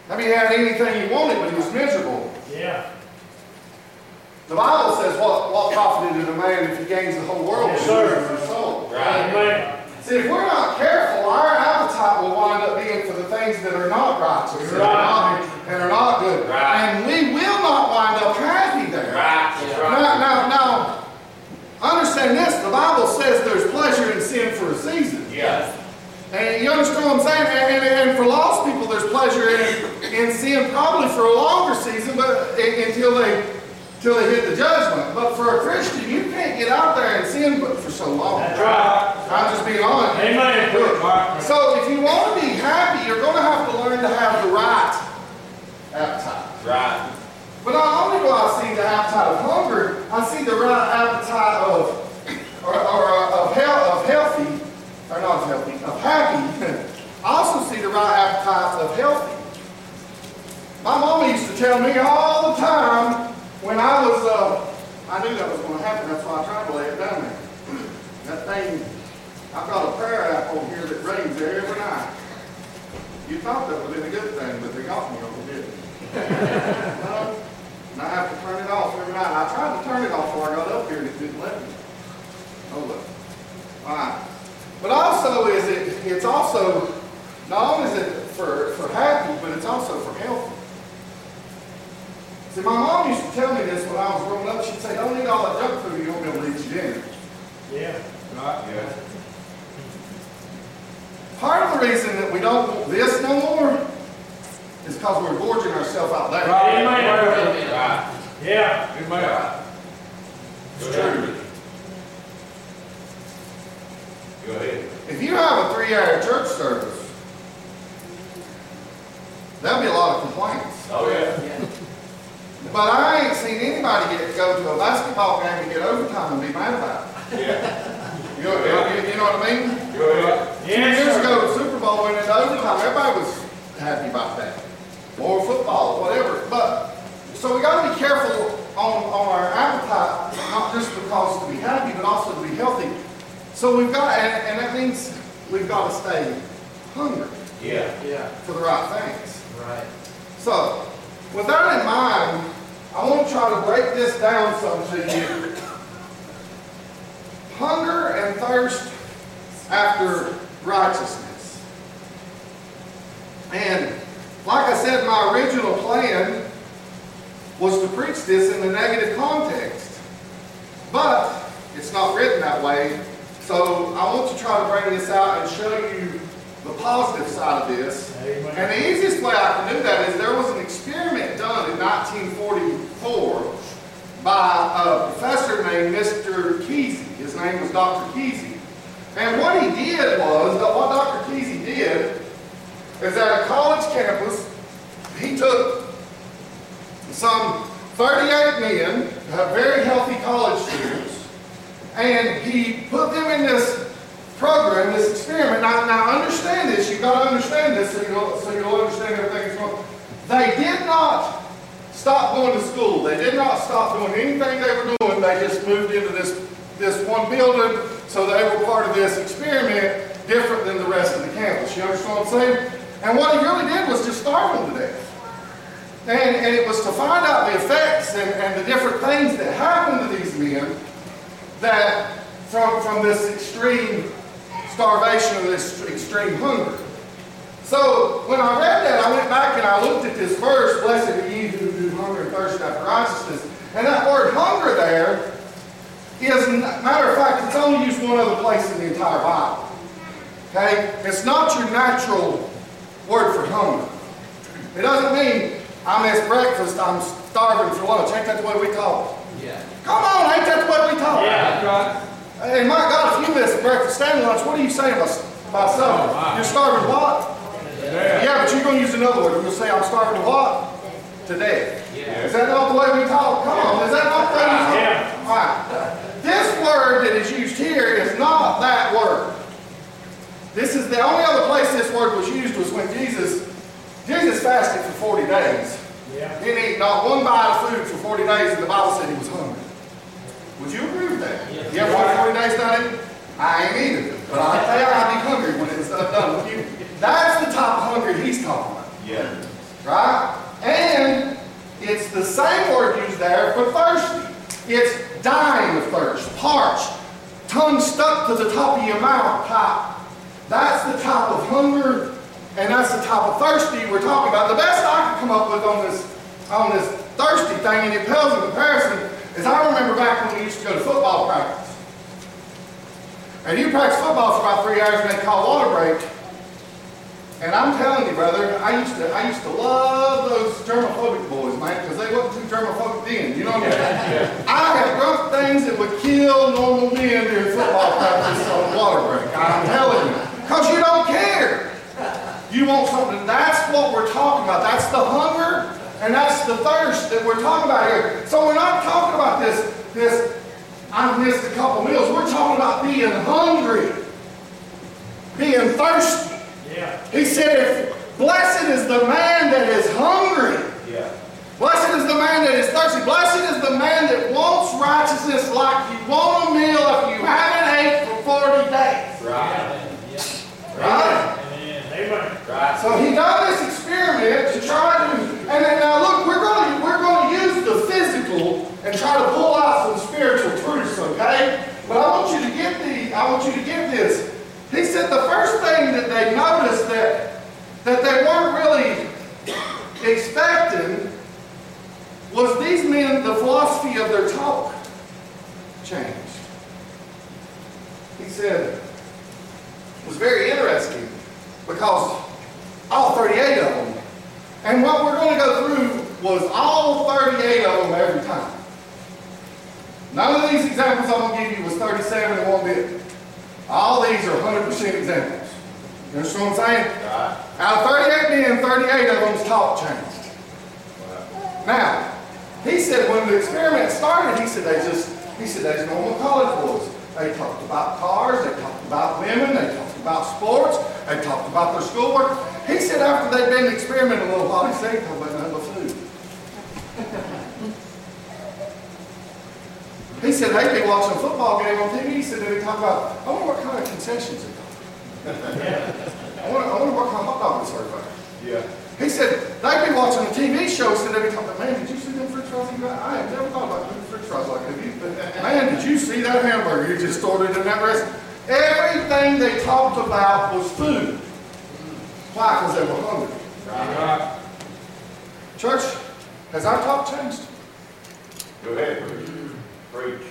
I mean, he had anything he wanted, but he was miserable. Yeah. The Bible says, what profited a man if he gains the whole world Yes, and sir. loses his soul? Amen. See, if we're not careful, our appetite will wind up being for the things that are not righteous and are not good. And we will not wind up happy there. Now, understand this. The Bible says there's pleasure in sin for a season. Yeah. And you understand what I'm saying? And for lost people, there's pleasure in sin probably for a longer season, but until they hit the judgment. But for a Christian, you can't get out there and sin but for so long. That's right. I'm just being honest. Amen. Look, so if you want to be happy, you're going to have to learn to have the right appetite. Right. But not only do I see the appetite of hunger, I see the right appetite of healthy, or not healthy, of happy. I also see the right appetite of healthy. My mama used to tell me all the time when I was, I knew that was going to happen, that's why I tried to lay it down there. That thing, I've got a prayer app over here that rings every night. You thought that would have been a good thing, but they got me over here. No, and I have to turn it off every night. I tried to turn it off before I got up here and it didn't let me. Oh well. Alright. But also it's also, not only is it for happy, but it's also for healthy. See, my mom used to tell me this when I was growing up. She'd say, don't eat all that junk food, you won't be able to eat your dinner. Yeah. Right? Yeah. Part of the reason that we don't want this no more is because we're gorging ourselves out there. Amen. Right. Yeah. Amen. It's true. Go ahead. If you have a 3-hour church service, there'll be a lot of complaints. Oh, yeah. But I ain't seen anybody go to a basketball game and get overtime and be mad about it. Yeah. You know what I mean? Go ahead. 2 years ago, the Super Bowl went into overtime. Everybody was happy about that. Or football, whatever. But so we got to be careful on our appetite, not just because to be happy, but also to be healthy. So we've got, and that means we've got to stay hungry. Yeah. For the right things. Right. So, with that in mind, I want to try to break this down some to you. Hunger and thirst after righteousness. And like I said, my original plan was to preach this in the negative context. But it's not written that way. So I want to try to bring this out and show you the positive side of this. Amen. And the easiest way I can do that is there was an experiment done in 1944 by a professor named Mr. Kesey. His name was Dr. Kesey. And what he did was, what Dr. Kesey did is at a college campus, he took some 38 men, very healthy college students, and he put them in this program, this experiment. Now understand this. You've got to understand this so you'll understand everything that's going on. They did not stop going to school. They did not stop doing anything they were doing. They just moved into this one building, so they were part of this experiment different than the rest of the campus. You understand what I'm saying? And what he really did was just starve them to death. And it was to find out the effects and the different things that happened to these men that from this extreme starvation or this extreme hunger. So when I read that, I went back and I looked at this verse, blessed are ye who do hunger and thirst after righteousness. And that word hunger there is, matter of fact, it's only used one other place in the entire Bible. Okay? It's not your natural word for hunger. It doesn't mean I missed breakfast, I'm starving for lunch. Ain't that the way we talk? Yeah. Come on, ain't that the way we talk? Yeah. Hey, my God, if you miss breakfast and lunch, what are you saying about something? You're starving what? Yeah, but you're going to use another word. You're going to say, I'm starving to what? To death. Yeah. Is that not the way we talk? Come on, is that not the way we talk? Yeah. All right. This word that is used here is not that word. This is the only other place this word was used was when Jesus fasted for 40 days. Yeah. He didn't eat not one bite of food for 40 days, and the Bible said he was hungry. Would you agree with that? Yeah. You ever wait 40 days not eating? I ain't either. But I tell you, I'd be hungry when it's done with you. That's the type of hunger he's talking about. Yeah. Right? And it's the same word used there for thirsty. It's dying of thirst, parched, tongue stuck to the top of your mouth type. That's the type of hunger and that's the type of thirsty we're talking about. The best I could come up with on this thirsty thing, and it pales in comparison, is I remember back when we used to go to football practice. And you practice football for about 3 hours and they call water break. And I'm telling you, brother, I used to love those germophobic boys, man, because they wasn't too germophobic then. You know what I mean? I have drunk things that would kill normal men during football practice on water break. I'm telling you. Because you don't care. You want something. That's what we're talking about. That's the hunger and that's the thirst that we're talking about here. So we're not talking about this I've missed a couple meals. We're talking about being hungry, being thirsty. Yeah. He said, blessed is the man that is hungry. Yeah. Blessed is the man that is thirsty. Blessed is the man that wants righteousness like you want a meal if you haven't ate for 40 days. Right. Right? Amen. Right. So he done this experiment to try to, and then now look, we're going to use the physical and try to pull out some spiritual truths, okay? But I want you to get this. He said the first thing that they noticed that they weren't really expecting was these men, the philosophy of their talk changed. He said it was very interesting because all 38 of them, and what we're going to go through was all 38 of them every time. None of these examples I'm going to give you was 37 in one bit. All these are 100% examples. You understand what I'm saying? Right. Out of 38 men, 38 of them's talk changed. Now, he said when the experiment started, he said they's normal college boys. They talked about cars, they talked about women, they talked about sports, they talked about their schoolwork. He said after they'd been experimenting a little while, he said they talked about nothing but food. He said they'd be watching a football game on TV. He said they'd talk about, I wonder what kind of concessions they got. I wonder what kind of hot dog is served there. Yeah. He said they'd be watching a TV show, so they'd be talking about, man, did you see them french fries? I have never thought about doing french fries like that. Man, did you see that hamburger you just ordered in that restaurant? Everything they talked about was food. Why? Because they were hungry. Right. Church, has our talk changed? Go ahead, preach.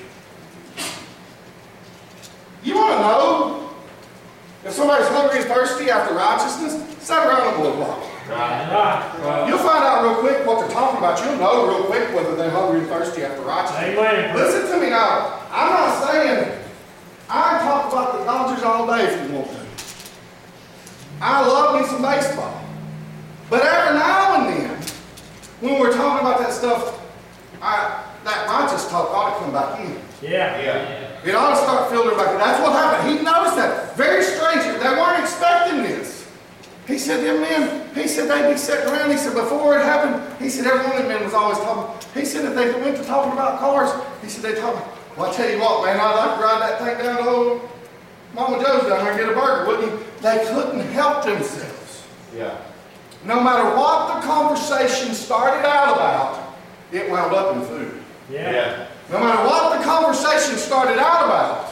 You want to know if somebody's hungry and thirsty after righteousness? Sit around the boardwalk. Right. You'll find out real quick what they're talking about. You'll know real quick whether they're hungry and thirsty after righteousness. Amen. Listen to me now. I'm not saying I talk about the Dodgers all day if you want to. I love me some baseball. But every now and then, when we're talking about that stuff, that righteous talk ought to come back in. Yeah. It ought to start filtering back in. That's what happened. He noticed that. Very strange. They weren't expecting this. He said, them men, he said they'd be sitting around. He said, before it happened, he said, every one of them men was always talking. He said, if they went to talking about cars, he said, they talking, well, I tell you what, man, I'd like to ride that thing down to old Mama Joe's down there and get a burger, wouldn't you? They couldn't help themselves. Yeah. No matter what the conversation started out about, it wound up in food. Yeah. No matter what the conversation started out about,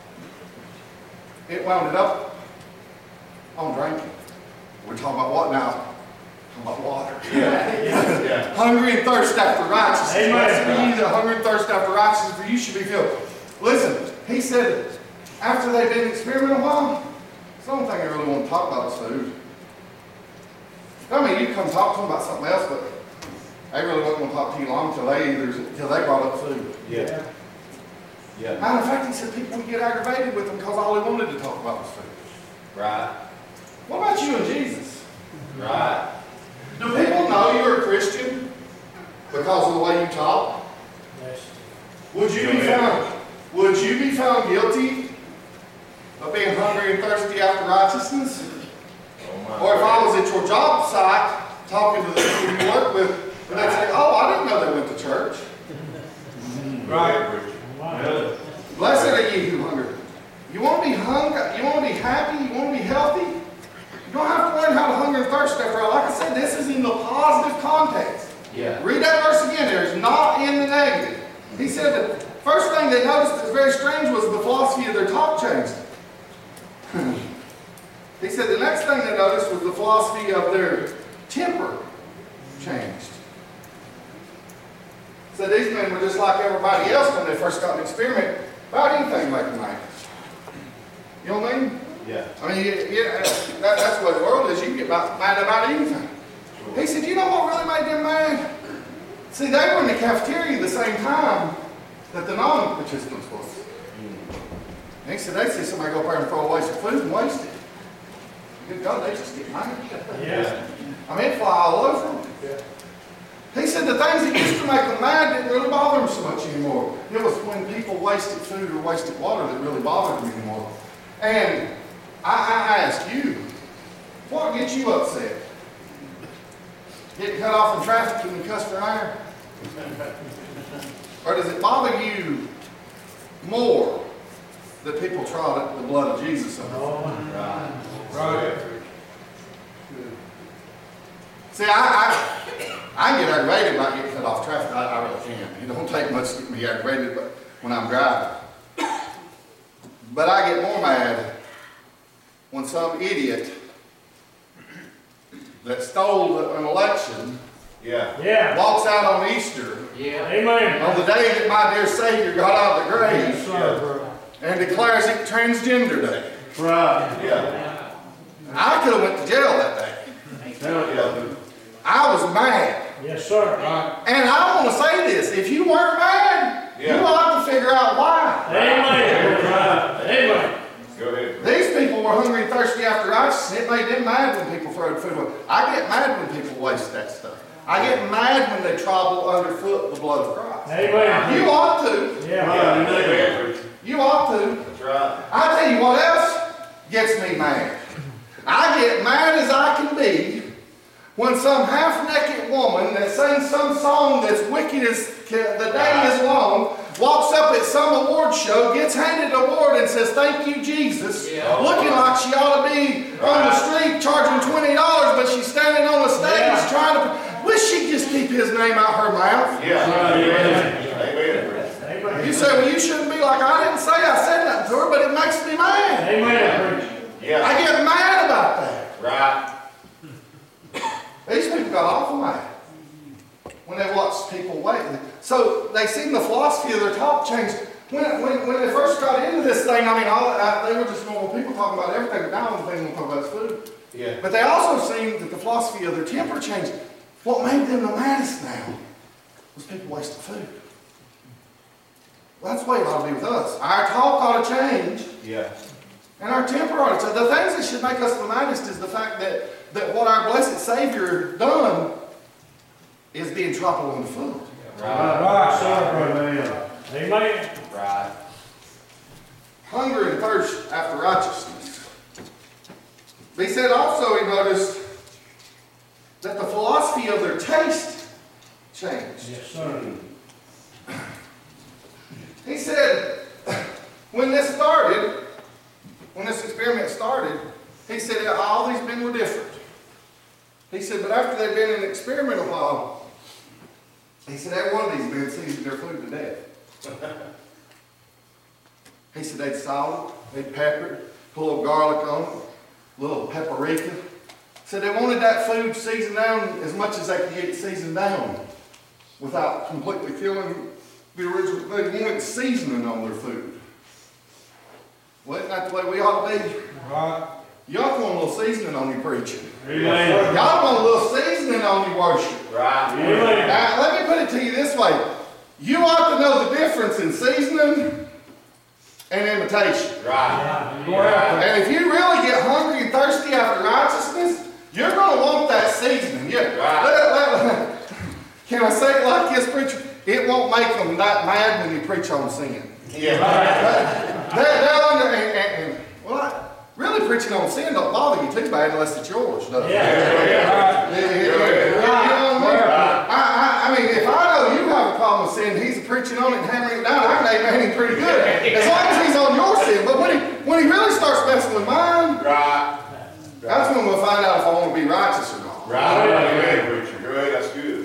it wound up on drinking. We're talking about what now? Talking about water. Yeah. Hungry and thirst after righteousness. Amen. The hunger and thirst after righteousness, for you should be filled. Listen, he said, after they've been experimenting a while, it's the only thing I really want to talk about is food. I mean, you come talk to them about something else, but they really wasn't going to talk to you long until they brought up food. Yeah. Yeah. Matter of fact, he said people would get aggravated with them because all they wanted to talk about was food. Right. What about you and Jesus? Right. Do people know you're a Christian because of the way you talk? Yes. Would you be found guilty of being hungry and thirsty after righteousness? Or if I was at your job site talking to the people you work with, and they'd say, oh, I didn't know they went to church. Right. Blessed are ye who hunger. You want to be hungry, you want to be happy, you want to be healthy? You don't have to learn how to hunger and thirst after all. Like I said, this is in the positive context. Yeah. Read that verse again. There is not in the negative. He said the first thing they noticed that was very strange was the philosophy of their talk changed. He said the next thing they noticed was the philosophy of their temper changed. So these men were just like everybody else when they first got an experiment about anything making money. You know what I mean? Yeah. I mean, that's what the world is. You can get mad about anything. He said, you know what really made them mad? See, they were in the cafeteria at the same time that the non-participants were. And he said, they see somebody go up there and throw away some food and waste it. Good God, they just get mad. Yeah. I mean, it fly all over them. Yeah. He said the things that used to make them mad didn't really bother them so much anymore. It was when people wasted food or wasted water that really bothered them anymore. And I ask you, what gets you upset? Getting cut off in traffic and you cuss for iron? Or does it bother you more that people trod the blood of Jesus on? Right. See, I get aggravated about getting cut off traffic. I really can. It don't take much to get me aggravated when I'm driving. But I get more mad when some idiot that stole an election Yeah. walks out on Easter, Amen. on the day that my dear Savior got out of the grave, Yes, sir, bro. and declares it Transgender Day. Right. Yeah. I could have went to jail that day. I was mad. Yes, sir. And I want to say this, if you weren't mad, you ought to figure out why. Amen. Right. Amen. Go ahead. These people were hungry and thirsty after righteousness. It made them mad when people throw food away. I get mad when people waste that stuff. I get mad when they trample underfoot the blood of Christ. Amen. You ought to. Yeah. You ought to. That's right. I tell you what else gets me mad. I get mad as I can be when some half-naked woman that sings some song that's wicked as the day is long walks up at some award show, gets handed an award and says, "Thank you, Jesus," looking like she ought to be on the street charging $20, but she's standing on the stage trying to... Wish she'd just keep his name out her mouth. Amen. You say, well, you shouldn't be like, I didn't say I said nothing to her, but it makes me mad. Amen. I get mad about that. Right. These people got awful mad when they watch people wait. So they seen the philosophy of their talk change. When they first got into this thing, I mean, they were just normal people talking about everything, but now the thing they talk about is food. Yeah. But they also seen that the philosophy of their temper changed. What made them the maddest now was people wasting food. Well, that's the way it ought to be with us. Our talk ought to change. Yeah. And our temper ought to change. The things that should make us the maddest is the fact that what our blessed Savior done is being trampled on the foot. Right, sir. Amen. Right. Hunger and thirst after righteousness. He said also, he noticed that the philosophy of their taste changed. Yes, sir. He said, when this experiment started, he said all these men were different. He said, but after they'd been in an experiment a while, he said every one of these men seasoned their food to death. He said they'd salt it, they'd pepper it, put a little garlic on it, a little paprika. Said they wanted that food seasoned down as much as they could get it seasoned down without completely killing the original. They wanted seasoning on their food. Well, isn't that the way we ought to be? Right. Y'all want a little seasoning on your preaching. Amen. Y'all want a little seasoning on your worship. Right. Amen. Now, let me put it to you this way. You ought to know the difference in seasoning and imitation. Right. And if you really get hungry and thirsty after righteousness, you're going to want that seasoning. Right. Can I say it like this, preacher? It won't make them that mad when you preach on sin. Yeah. Really preaching on sin don't bother you too bad unless it's yours, does it? Yeah. You know what I mean? I mean, if I know you have a problem with sin, he's preaching on it and hammering it down, I can amen him pretty good. As long as he's on your sin. But when he really starts messing with mine, Right. that's when we'll find out if I want to be righteous or not. Right. Go ahead, preacher. Go ahead. That's good.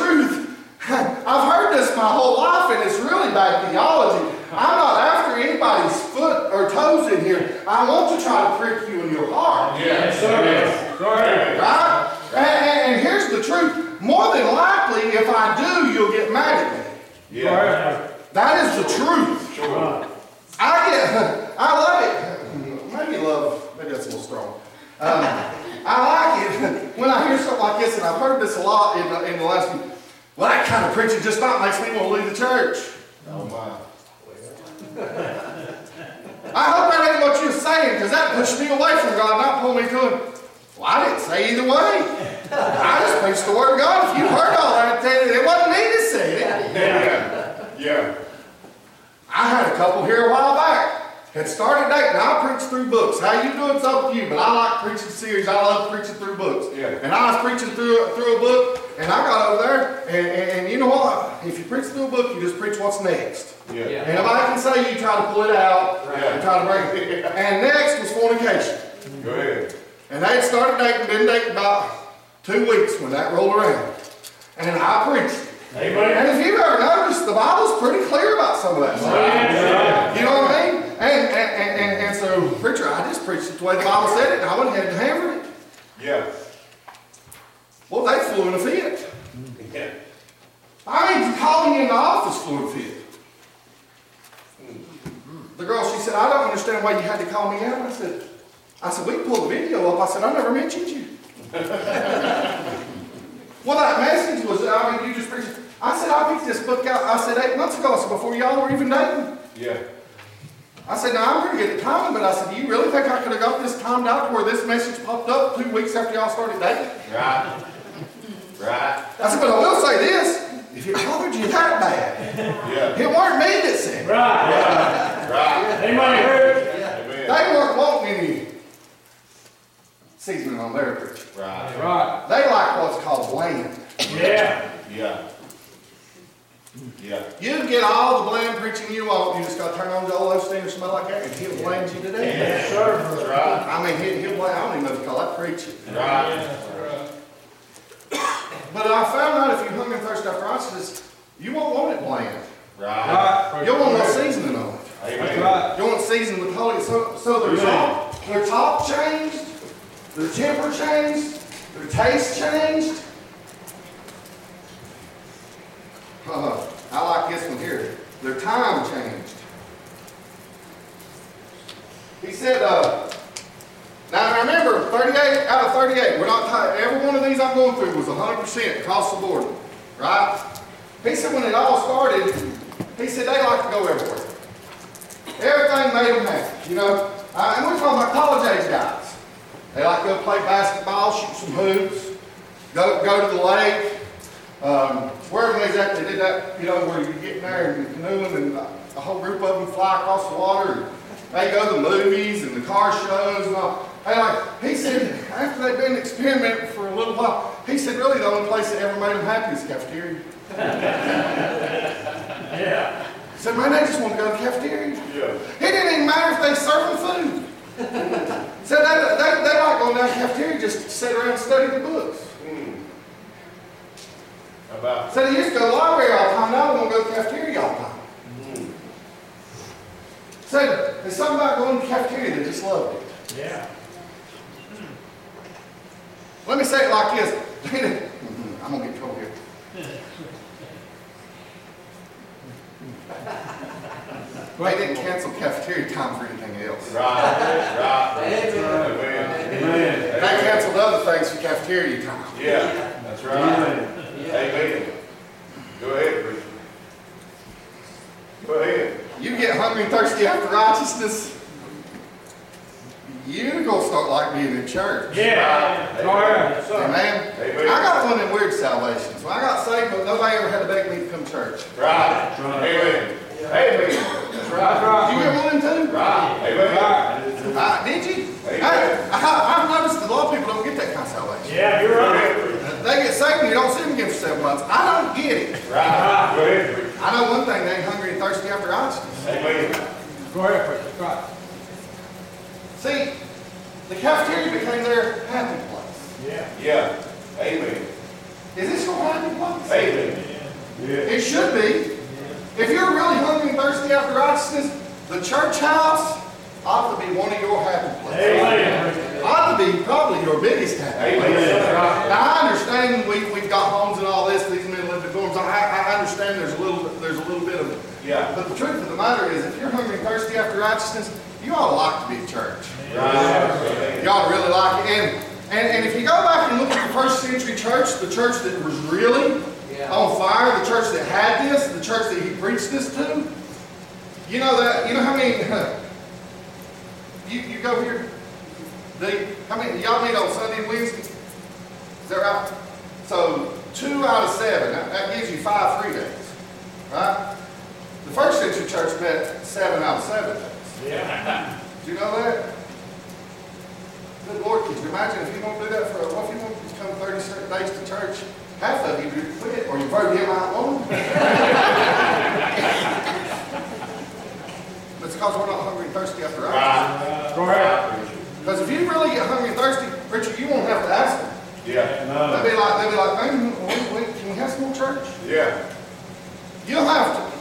truth, I've heard this my whole life, and it's really bad theology. I'm not after anybody's foot or toes in here. I want to try to prick you in your heart. Yes, sir. Go ahead. Right? And here's the truth. More than likely, if I do, you'll get mad at me. Yeah. That is the truth. Sure. I love it. Maybe that's a little strong. I like it when I hear something like this, and I've heard this a lot in the last few. Well, that kind of preaching just about makes me want to leave the church. Oh my. I hope that ain't what you're saying, because that pushed me away from God, not pull me to Him. Well, I didn't say either way. I just preached the Word of God. If you heard all that, it wasn't me that said it. Yeah. I had a couple here a while back. Had started dating. I preach through books. How you do it's up to you, but I like preaching series. I love preaching through books. Yeah. And I was preaching through a book, and I got over there, and you know what? If you preach through a book, you just preach what's next. Yeah. And nobody can say you try to pull it out and try to bring it. And next was fornication. Go ahead. And they had started dating, been dating about 2 weeks when that rolled around. And I preached. Amen. And if you've ever noticed, the Bible's pretty clear about some of that stuff. You know what I mean? And so, preacher, I just preached it the way the Bible said it, and I went ahead and hammered it. Yeah. Well, they flew in a fit. Yeah. I mean, to call me in the office flew in a fit. The girl, she said, I don't understand why you had to call me out. I said, we can pull the video up. I said, I never mentioned you. Well, that message was, you just preached. I said, I picked this book out, I said 8 months ago, I said, before y'all were even dating. Yeah. I said, now I'm pretty good at timing, but I said, do you really think I could have got this timed out to where this message popped up 2 weeks after y'all started dating? Right. Right. I said, but I will say this, if it bothered you that bad, Yeah. it weren't me that said it. Right. Right. Anybody heard? Amen. They weren't wanting any seasoning on their preaching. Right. Right. They like what's called bland. Yeah. Yeah. Yeah. You can get all the bland preaching you want, you just got to turn on Joel Osteen or somebody like that, and he'll bland you to death. Yes, sir. That's right. I mean, he'll bland, I don't even know if you call that preaching. Right. But I found out if you hunger and thirst after righteousness, you won't want it bland. Right. Right. You'll want no seasoning on it. That's Amen. right. You want seasoning with holy. So their talk changed, their temper changed, their taste changed. I like this one here. Their time changed. He said, now remember, 38 out of 38, we're not tied. Every one of these I'm going through was 100% across the board, right? He said when it all started, he said they like to go everywhere. Everything made them happy, you know. And we're talking about college age guys. They like to go play basketball, shoot some hoops, go to the lake. Wherever they at, they did that, you know, where you get in there and canoeing and a whole group of them fly across the water. And they go to the movies and the car shows and all. He said, after they've been experimenting for a little while, he said, really the only place that ever made them happy is the cafeteria. Yeah. He said, man, they just want to go to the cafeteria. Yeah. It didn't even matter if they served food. He said they like going down to the cafeteria just to sit around and study the books. How about? Said he used to go to the library all the time, now they want to go to the cafeteria all the time. Said there's something about going to the cafeteria that just loved it. Yeah. Let me say it like this. I'm going to get in trouble here. They didn't cancel cafeteria time for anything else. Right. Right. Amen. Amen. They canceled other things for cafeteria time. Yeah. That's right. Amen. Go ahead, preacher. Go ahead. You get hungry and thirsty after righteousness, you're going to start like being in church. Yeah. Go ahead. Amen. Amen. I got one of them weird salvations. When I got saved, but nobody ever had to beg me to come to church. Right. Amen. Amen. That's right. Did you get one too? Right. Amen. Did you? Amen. I've noticed that a lot of people don't get that kind of salvation. Yeah, you're right. They get saved and you don't see them again for 7 months. I don't get it. Right. Go ahead, preacher. I know one thing, they ain't hungry and thirsty after righteousness. Amen. Go ahead, preacher. That's right. See, the cafeteria became their happy place. Yeah. Yeah. Amen. Is this your happy place? Amen. It should be. If you're really hungry and thirsty after righteousness, the church house ought to be one of your happy places. Amen. Ought to be probably your biggest happy place. Amen. Now I understand we've got homes and all this, these men live in dorms. I understand there's a little bit of it. Yeah. But the truth of the matter is, if you're hungry and thirsty after righteousness, you ought to like to be at church. Right. You ought to really like it. And if you go back and look at the first century church, the church that was really on fire, the church that had this, the church that he preached this to, you know how many, you go here, how many, y'all meet on Sunday and Wednesday? Is that right? So 2 out of 7, that gives you 5 free days, right? The first century church met 7 out of 7 days. Yeah. Do you know that? Good Lord, could you imagine if you want to do that what if you want to come 30 certain days to church? Half of you would quit, or you probably him out alone. It's because we're not hungry and thirsty after righteousness. Right. Because if you really get hungry and thirsty, preacher, you won't have to ask them. Yeah. They'll be like, man, wait, can we have some more church? Yeah. You'll have to.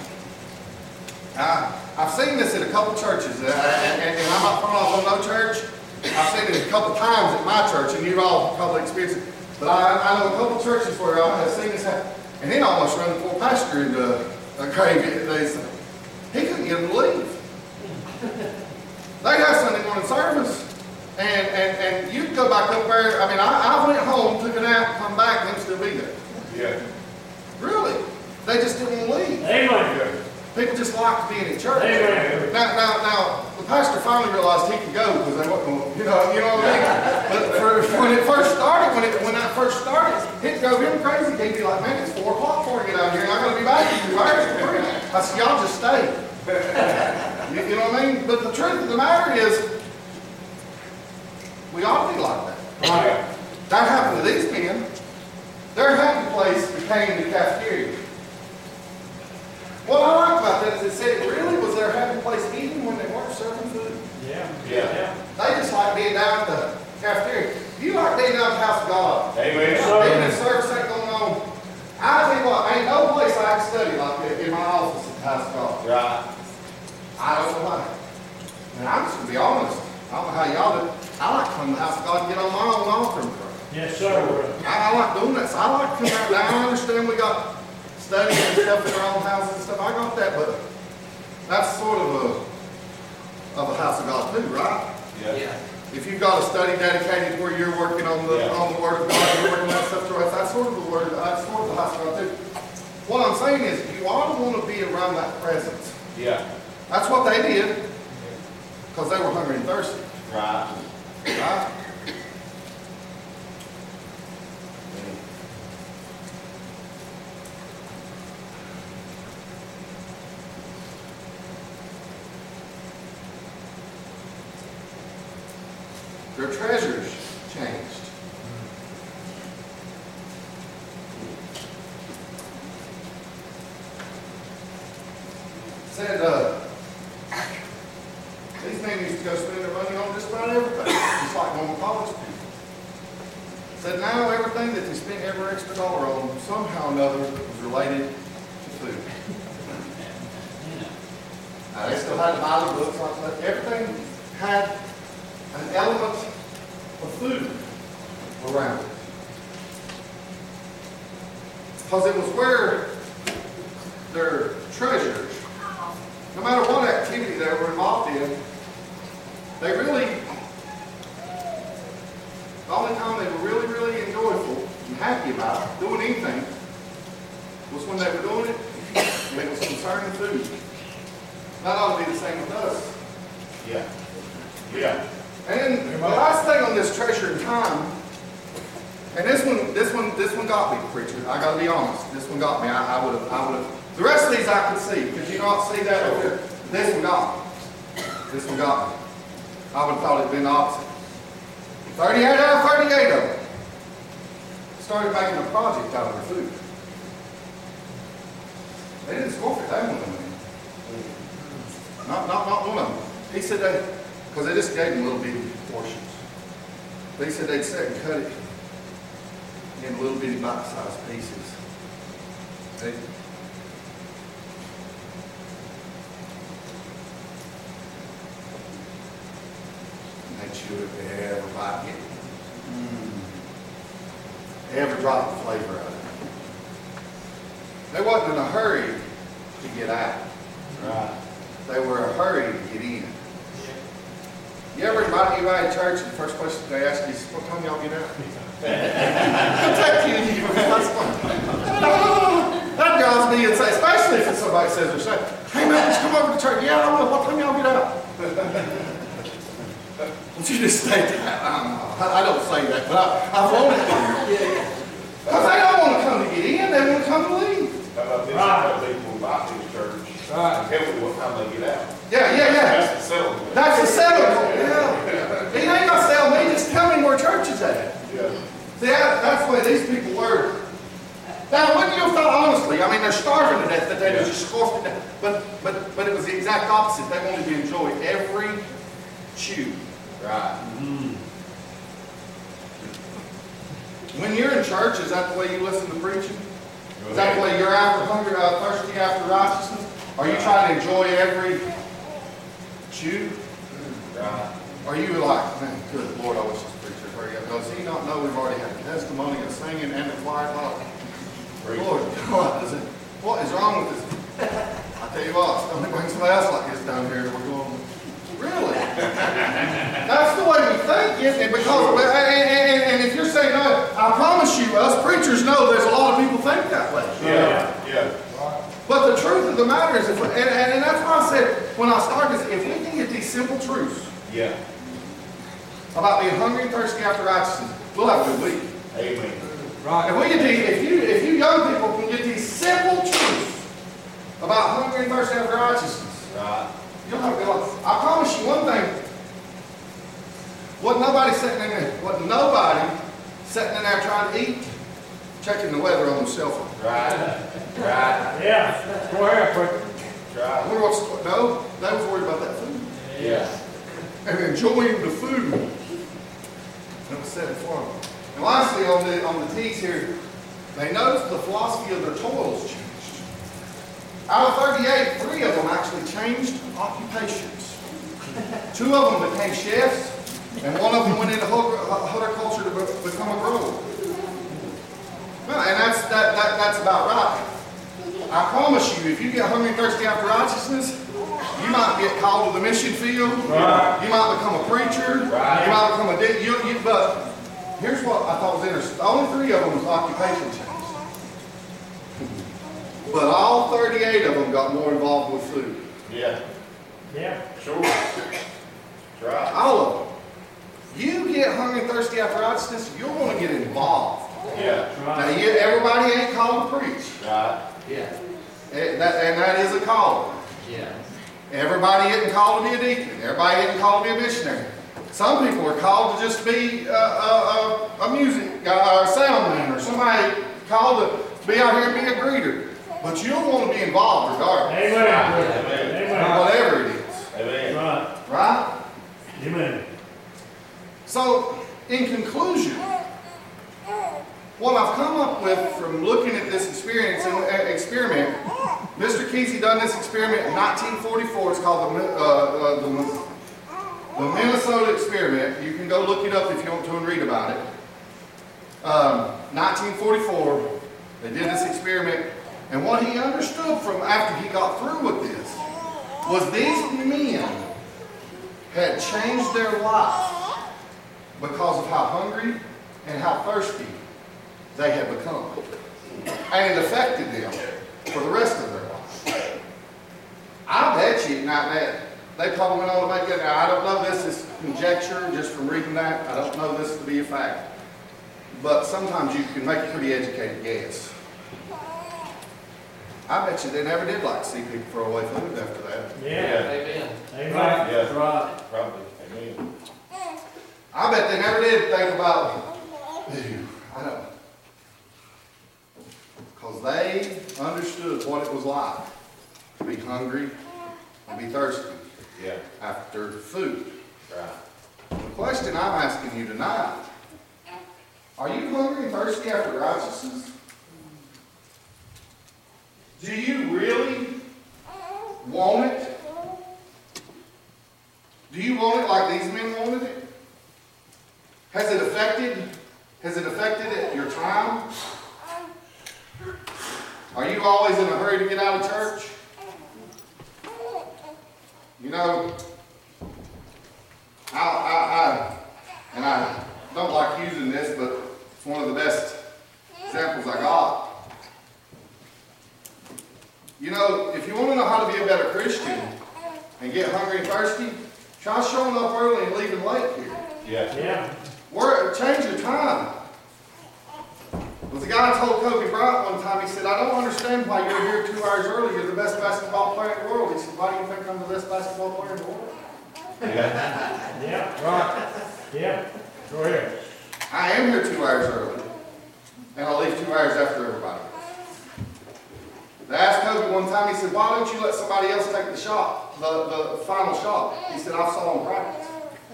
I've seen this in a couple churches, and I'm not throwing off on no church. I've seen it a couple times at my church, and you've all probably experienced it. But I know a couple churches where I have seen this happen, and then almost run the poor pastor into a grave. He couldn't get them to leave. They'd have Sunday morning service, and you'd go back up there. I mean, I went home, took a nap, come back, and they'd still be there. Yeah. Really? They just didn't want to leave. Amen. People just liked being in church. Amen. Now, the pastor finally realized he could go because they wasn't going to, you know what I mean? But when it first started, when that first started, it drove him crazy. He'd be like, man, it's 4 o'clock before I get out here, and I'm going to be back in 2 hours. I said, y'all just stay. You know what I mean? But the truth of the matter is, we ought to be like that. Right. That happened to these men. Their happy place became the cafeteria. What I like about that is it said it really was their happy place even when they weren't serving food. Yeah. Yeah. They just like being down at the cafeteria. You like being down at the house of God. Amen. Even if service ain't going on. I tell you what, ain't no place I can study like that in my office at the house of God. Right. I don't know why. And I'm just going to be honest. I don't know how y'all do. I like to come to the house of God and get on my own altar and pray. Yes, sir. I like doing that. So I like to come out. Now I understand we got studying and stuff in our own houses and stuff. I got that, but that's sort of a house of God too, right? Yeah. If you've got a study dedicated where you're working on the Word of God, you're working on that stuff, that's sort of the Word. That's sort of the house of God too. What I'm saying is, you ought to want to be around that presence. Yeah. That's what they did, because they were hungry and thirsty. Right. Right? Their treasures changed. Said, these men used to go spend their money on just about everything, just like normal college people. Said now everything that they spent every extra dollar on, somehow or another, was related to food. Now they still had the Bible books, like that. Everything had an element of food around it. Because it was where their treasures, no matter what activity they were involved in, they really, the only time they were really, really enjoyable and happy about doing anything was when they were doing it and it was concerning food. That ought to be the same with us. Yeah. Yeah. And the last thing on this treasure in time, and this one got me, preacher. I got to be honest. This one got me. I would have. The rest of these I could see, because you don't see that over here. This one got me. This one got me. I would have thought it'd been the opposite. 38 out of 38 of them started making a project out of their food. They didn't forfeit that one. Not one of them. He said because they just gave them little bitty portions. They said they'd sit and cut it in little bitty bite-sized pieces. See? And they chew it, every bite, get every drop of flavor out of it. They wasn't in a hurry to get out. Right. They were in a hurry to get in. You ever invite anybody to church and the first question they ask you is, what time y'all get out? That drives me insane, especially if somebody says they're saying, hey man, let's come over to church. Yeah, I will. What time y'all get out? Don't you just say that? I don't say that, but I want it. Because they don't want to come to get in, they want to come to leave. How about this? How people invite me to church? Right. Tell me what time they get out. Yeah. That's the settlement. That's the settlement. Yeah. He ain't gonna tell me, just tell me where church is at. Yeah. See, that's the way these people were. Now, when you thought honestly, I mean, they're starving to death, that they just scorched to death. But it was the exact opposite. They wanted to enjoy every chew. Right. When you're in church, is that the way you listen to preaching? Is that the way you're after hungry, thirsty after righteousness? Are you trying to enjoy every chew? Right. Are you like, man, good Lord, I wish this preacher hurry up. Does he not know we've already had the testimony and singing and the choir talk? Lord God, what is wrong with this? I tell you what, somebody bring somebody else like this down here and we're going, really? That's the way we think, isn't it? Because, and if you're saying, no, I promise you, us preachers know there's a lot of people think that way. Yeah. But the truth of the matter is, and that's why I said when I started, is if we can get these simple truths about being hungry and thirsty after righteousness, we'll have a good week. Amen. Right. If we get these, if you young people can get these simple truths about hungry and thirsty after righteousness, Right. you'll have a good life. I promise you one thing. Wasn't nobody sitting in there trying to eat, checking the weather on their cell phone. Right. Yeah. Go ahead, preacher. I wonder what's, no, they was worried about that food. Yeah. And enjoying the food that was set before them. And lastly, on the T's here, they noticed the philosophy of their toils changed. Out of 38, 3 of them actually changed occupations. 2 of them became chefs, and 1 of them went into horticulture to become a grower. Well, and that's about right. I promise you, if you get hungry and thirsty after righteousness, you might get called to the mission field. Right. You might become a preacher. Right. You might become a but here's what I thought was interesting. Only 3 of them was occupation changed. But all 38 of them got more involved with food. Yeah. Yeah. Sure. That's right. All of them. You get hungry and thirsty after righteousness, you'll want to get involved. Yeah. Now, everybody ain't called to preach. Right. And that is a call. Everybody isn't called to be a deacon. Everybody isn't called to be a missionary. Some people are called to just be a music guy or a sound man or somebody called to be out here and be a greeter. But you'll want to be involved regardless. Amen. Whatever it is. Amen. Right. Right? Amen. So, in conclusion, what I've come up with from looking at this experiment, Mr. Kesey done this experiment in 1944. It's called the Minnesota experiment. You can go look it up if you want to and read about it. 1944, they did this experiment, and what he understood from after he got through with this was these men had changed their life because of how hungry and how thirsty they had become. And it affected them for the rest of their life. I bet you, now that they probably went on to make it, now I don't know, this is conjecture just from reading that. I don't know this to be a fact. But sometimes you can make a pretty educated guess. I bet you they never did like to see people throw away food after that. Yeah. Amen. Amen. Yeah. That's right. Probably. Amen. I bet they never did think about, ew, I don't know. Because they understood what it was like to be hungry and be thirsty after food. Right. The question I'm asking you tonight Are you hungry and thirsty after righteousness? Do you really want it? Do you want it like these men wanted it? Has it affected your time? Are you always in a hurry to get out of church? You know, I don't like using this, but it's one of the best examples I got. You know, if you want to know how to be a better Christian and get hungry and thirsty, try showing up early and leaving late here. Yeah. Change your time. There was a guy told Kobe Bryant one time, he said, I don't understand why you're here 2 hours early. You're the best basketball player in the world. He said, why do you think I'm the best basketball player in the world? Yeah, right. Yeah, go ahead. I am here 2 hours early, and I leave 2 hours after everybody. They asked Kobe one time, he said, why don't you let somebody else take the shot, the final shot? He said, I saw him practice.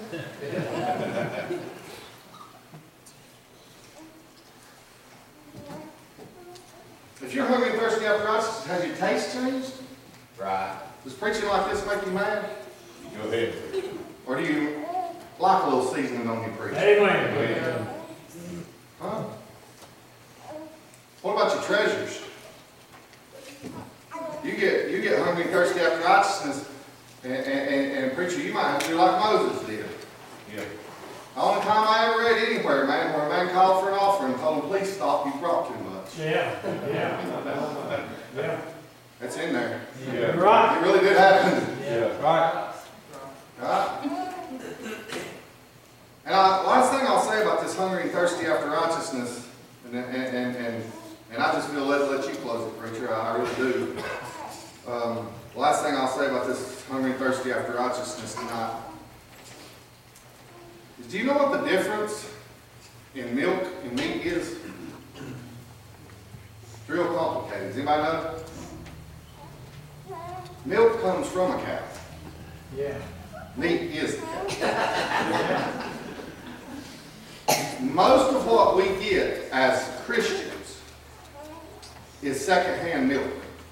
If you're hungry and thirsty after righteousness, has your taste changed? Right. Does preaching like this make you mad? Go ahead. Or do you like a little seasoning on your preaching? Amen. Huh? What about your treasures? You get hungry and thirsty after righteousness, and preacher, you might have to do like Moses did. Yeah. The only time I ever read anywhere, man, where a man called for an offering and told him, please stop, you brought too much. Yeah. That's in there. Yeah. Right. It really did happen. Yeah. Right. Right? And last thing I'll say about this hungry and thirsty after righteousness, and I just feel led to let you close it, preacher. I really do. Last thing I'll say about this hungry and thirsty after righteousness tonight is, do you know what the difference in milk and meat is? It's real complicated. Does anybody know? Milk comes from a cow. Yeah. Meat is the cow. Most of what we get as Christians is secondhand milk.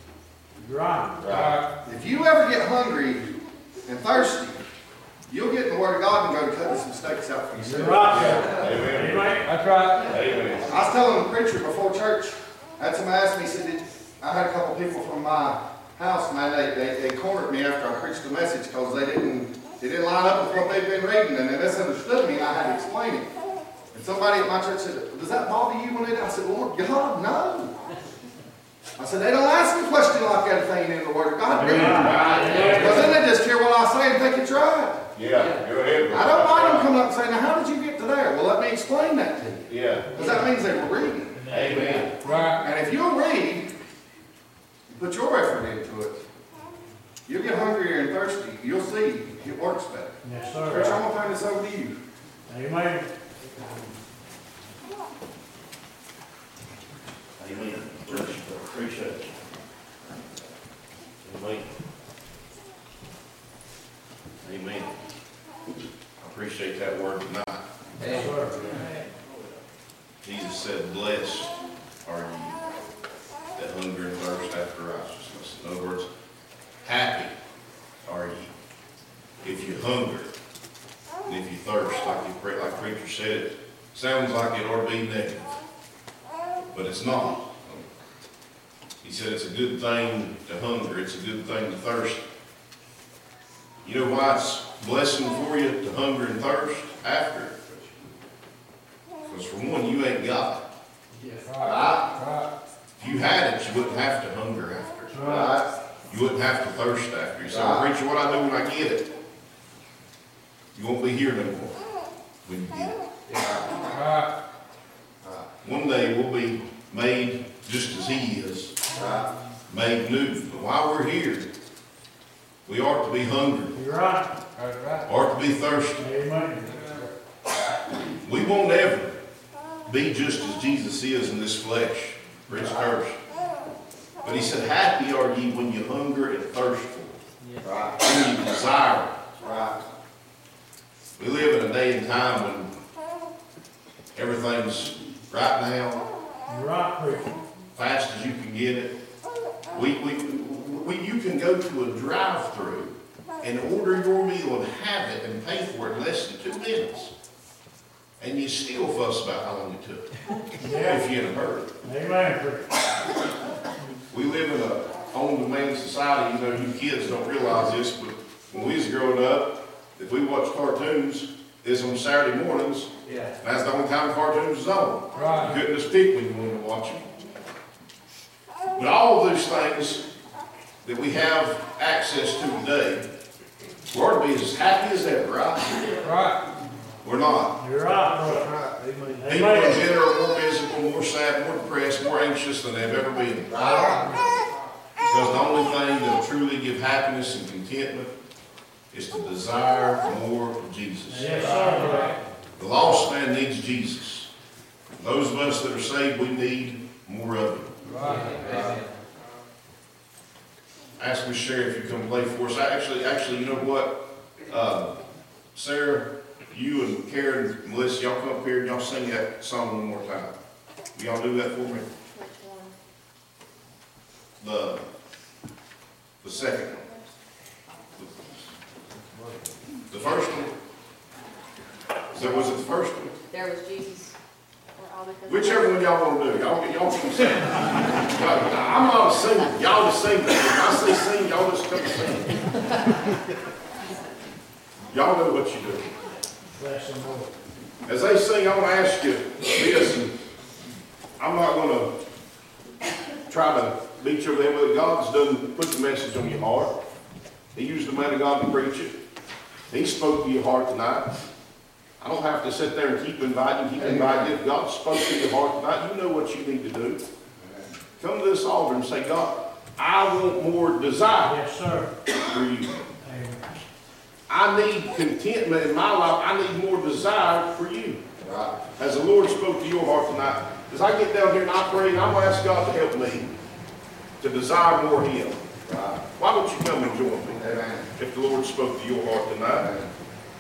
Right. If you ever get hungry and thirsty, you'll get in the Word of God and go to cut some steaks out for yourself. Right. Amen. That's right. Amen. I was telling the preacher before church, I had somebody ask me, he said, I had a couple people from my house, man, they cornered me after I preached the message because they didn't line up with what they'd been reading, and they misunderstood me, and I had to explain it. And somebody at my church said, does that bother you when they do? I said, Lord God, no. I said, they don't ask me a question like that if they ain't in the Word of God. Because then they just hear what I say and think it's right. Yeah. Go ahead. I don't mind them coming up and saying, now how did you get to there? Well, let me explain that to you. Yeah. Because that means they were reading. Amen. Right. And if you'll read, put your effort into it, you'll get hungrier and thirsty. You'll see it works better. Yes, Church, sir. I'm going to turn this over to you. Amen. Amen. Appreciate it. Amen. Amen. I appreciate that word tonight. Yes, sir. Jesus said, blessed are ye that hunger and thirst after righteousness. In other words, happy are ye if you hunger and if you thirst, like preacher said. It sounds like it ought to be negative, but it's not. He said it's a good thing to hunger. It's a good thing to thirst. You know why it's a blessing for you to hunger and thirst after it? Because for one, you ain't got it. Right. If you had it, you wouldn't have to hunger after it. Right. You wouldn't have to thirst after it. You say, well, preacher, what I do when I get it? You won't be here no more when you get it. Right. One day we'll be made just as He is, made new. But while we're here, we ought to be hungry, You're right. That's right. ought to be thirsty. Amen. We won't ever be just as Jesus is in this flesh, for it's cursed. But He said, happy are ye when you hunger and thirst for it, when you desire it. Right. We live in a day and time when Everything's right now, You're right, preacher. fast as you can get it. You can go to a drive-through and order your meal and have it and pay for it in less than 2 minutes. And you still fuss about how long it took, if you're in a hurry. Amen, preacher. We live in a on-demand society. You know, you kids don't realize this, but when we was growing up, if we watched cartoons, it's on Saturday mornings. Yeah. That's the only time cartoons was on. Right. You couldn't just pick when you wanted to watch them. But all of those things that we have access to today, we ought to be as happy as ever, right? Right. We're not. You're right, brother. Right. People in general are more miserable, more sad, more depressed, more anxious than they've ever been. Because the only thing that will truly give happiness and contentment is to desire more of Jesus. Yes, sir. The lost man needs Jesus. Those of us that are saved, we need more of Him. Right. Ask Miss Sherry if you come play for us. Actually, you know what? Sarah, you and Karen and Melissa, y'all come up here and y'all sing that song one more time. Will y'all do that for me? The second one. The first one? Was it the first one? There was Jesus. Whichever one y'all want to do. Y'all can sing. I'm not a singer. Y'all just sing. If I say sing, y'all just come sing. Y'all know what you do. Bless the Lord. As they sing, I want to ask you this. And I'm not going to try to beat you over the head with it. God's done put the message on your heart. He used the man of God to preach it. He spoke to your heart tonight. I don't have to sit there and keep inviting. If God spoke to your heart tonight, you know what you need to do. Come to this altar and say, God, I want more desire Yes, sir. for you. Amen. I need contentment in my life. I need more desire for you. Right. As the Lord spoke to your heart tonight, as I get down here and I pray, and I'm going to ask God to help me to desire more of Him. Right. Why don't you come and join me? Amen. If the Lord spoke to your heart tonight. Amen.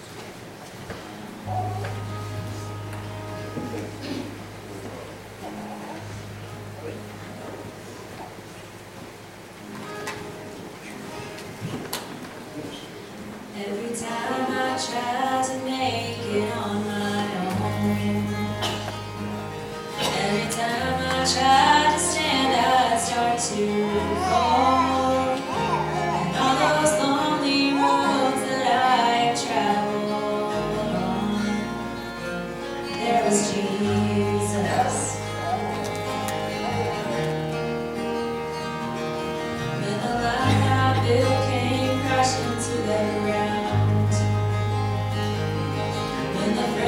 Every time I try to make it on my own, every time I try to stand, I start to fall. And all those lonely roads that I've traveled on, there was Jesus. When the life I built came crashing to the ground, when the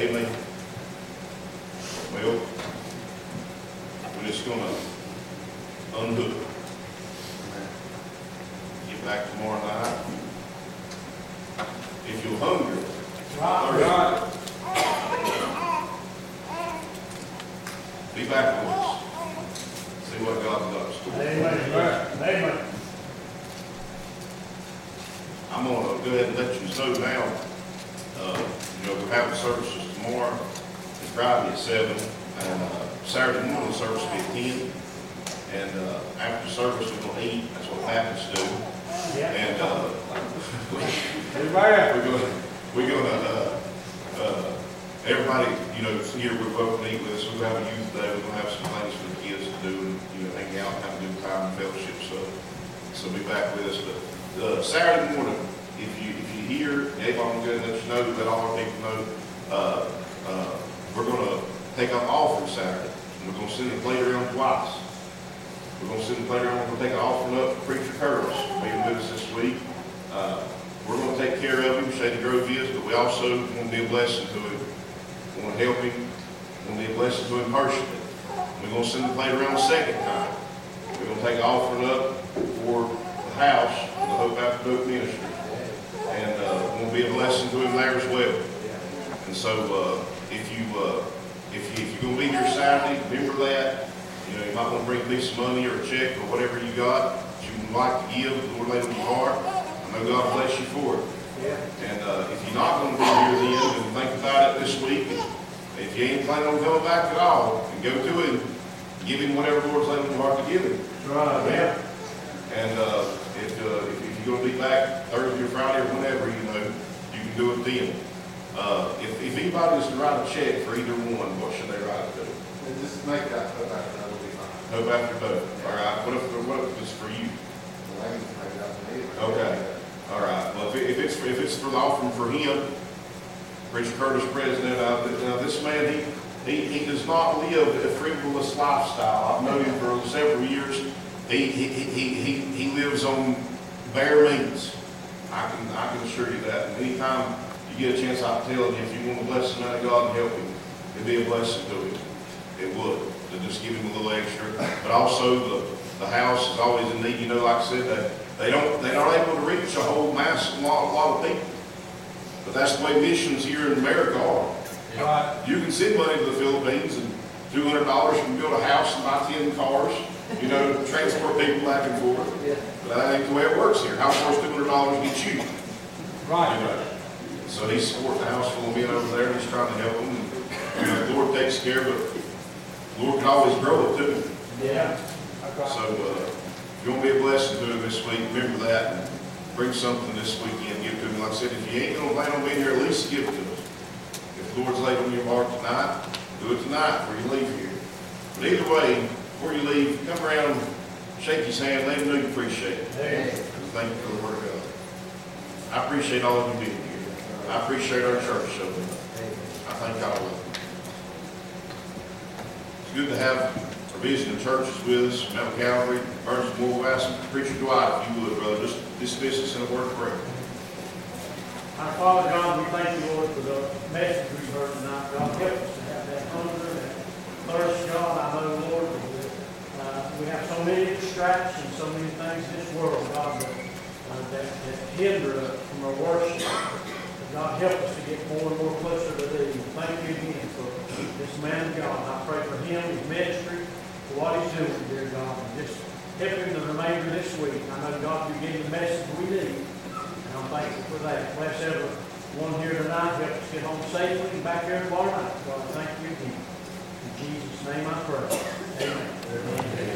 Amen. Well, we're just gonna unhook it. Get back tomorrow night. If you're hungry, Right. be back with us. See what God does. Amen. Right. Amen. I'm gonna go ahead and let you know now, we're having services tomorrow, and Friday at 7, and, Saturday morning service will be at 10. And, after service, we're gonna eat, that's what Baptists do. Yeah. And, Amen. we're gonna, everybody, here we're both gonna eat with us, we're gonna have a youth day, we're gonna have some things for the kids to do, and, hang out, have a good time and fellowship, so be back with us. But, Saturday morning, if you hear, Avon, I'm gonna let you know, let all our people know, we're gonna take up offering Saturday. We're gonna send the plate around twice. We're gonna send the plate around, we're gonna take an offering up for Preacher Curtis, being with us this week. We're gonna take care of him, Shady Grove is, but we also want to be a blessing to him. We want to help him, we want to be a blessing to him personally. We're gonna send the plate around a second time. We're gonna take an offering up for the house, the Hope After Hope Ministry. And we're gonna be a blessing to him there as well. And so, if you're gonna be here Saturday, remember that. You might want to bring me some money or a check or whatever you got that you would like to give, the Lord laid on your heart. I know God bless you for it. And if you're not going to be here then, then think about it this week. If you ain't planning on coming back at all, and go to him, give him whatever the Lord's laid on your heart to give him. Right. Yeah. And if you're going to be back Thursday or Friday or whenever, you can do it then. If anybody is to write a check for either one, what should they write to? And just make that put back, that will be fine. Hope After Hope. All right. What if it's for you? The lady's made that to me. Okay. All right. Well, if it's for the offering for him, Preacher Curtis, president. Now this man, he does not live a frivolous lifestyle. I've known him for several years. He lives on bare means. I can assure you that. And anytime you get a chance, I'm telling you, if you want to bless the man of God and help him, it'd be a blessing to him. It would. To just give him a little extra. But also the house is always in need. Like I said, they're not able to reach a whole mass, a lot of people. But that's the way missions here in America are. Right. You can send money to the Philippines, and $200 you can build a house and buy 10 cars, transport people back and forth. But that ain't the way it works here. How far does $200 get you? Right. So he's supporting the house full of men over there, and he's trying to help them. And, the Lord takes care of it. The Lord can always grow it too. Yeah. So if you want to be a blessing to him this week, remember that, and bring something this weekend, give it to him. Like I said, if you ain't going to plan on being here, at least give it to us. If the Lord's laid on your heart tonight, do it tonight before you leave here. But either way, before you leave, come around, shake his hand, let him know you appreciate it. Thank you for the word of God. I appreciate all of you being here. I appreciate our church so much. I thank God for it. It's good to have our visiting churches with us, Mount Calvary, Burns Moore West, Preacher Dwight, if you would, brother, just dismiss us in a word of prayer. Our Father God, we thank you, Lord, for the message we've heard tonight. God, help us to have that hunger, that thirst, God. I know, Lord, that we have so many distractions, so many things in this world, God, that hinder us from our worship. God, help us to get more and more closer to Thee. Thank you again for this man of God. I pray for him, his ministry, for what he's doing, dear God. And just help him the remainder of this week. I know, God, you gave the message we need. And I'm thankful for that. Bless everyone here tonight. Help us get home safely and back here tomorrow night. God, thank you again. In Jesus' name I pray. Amen.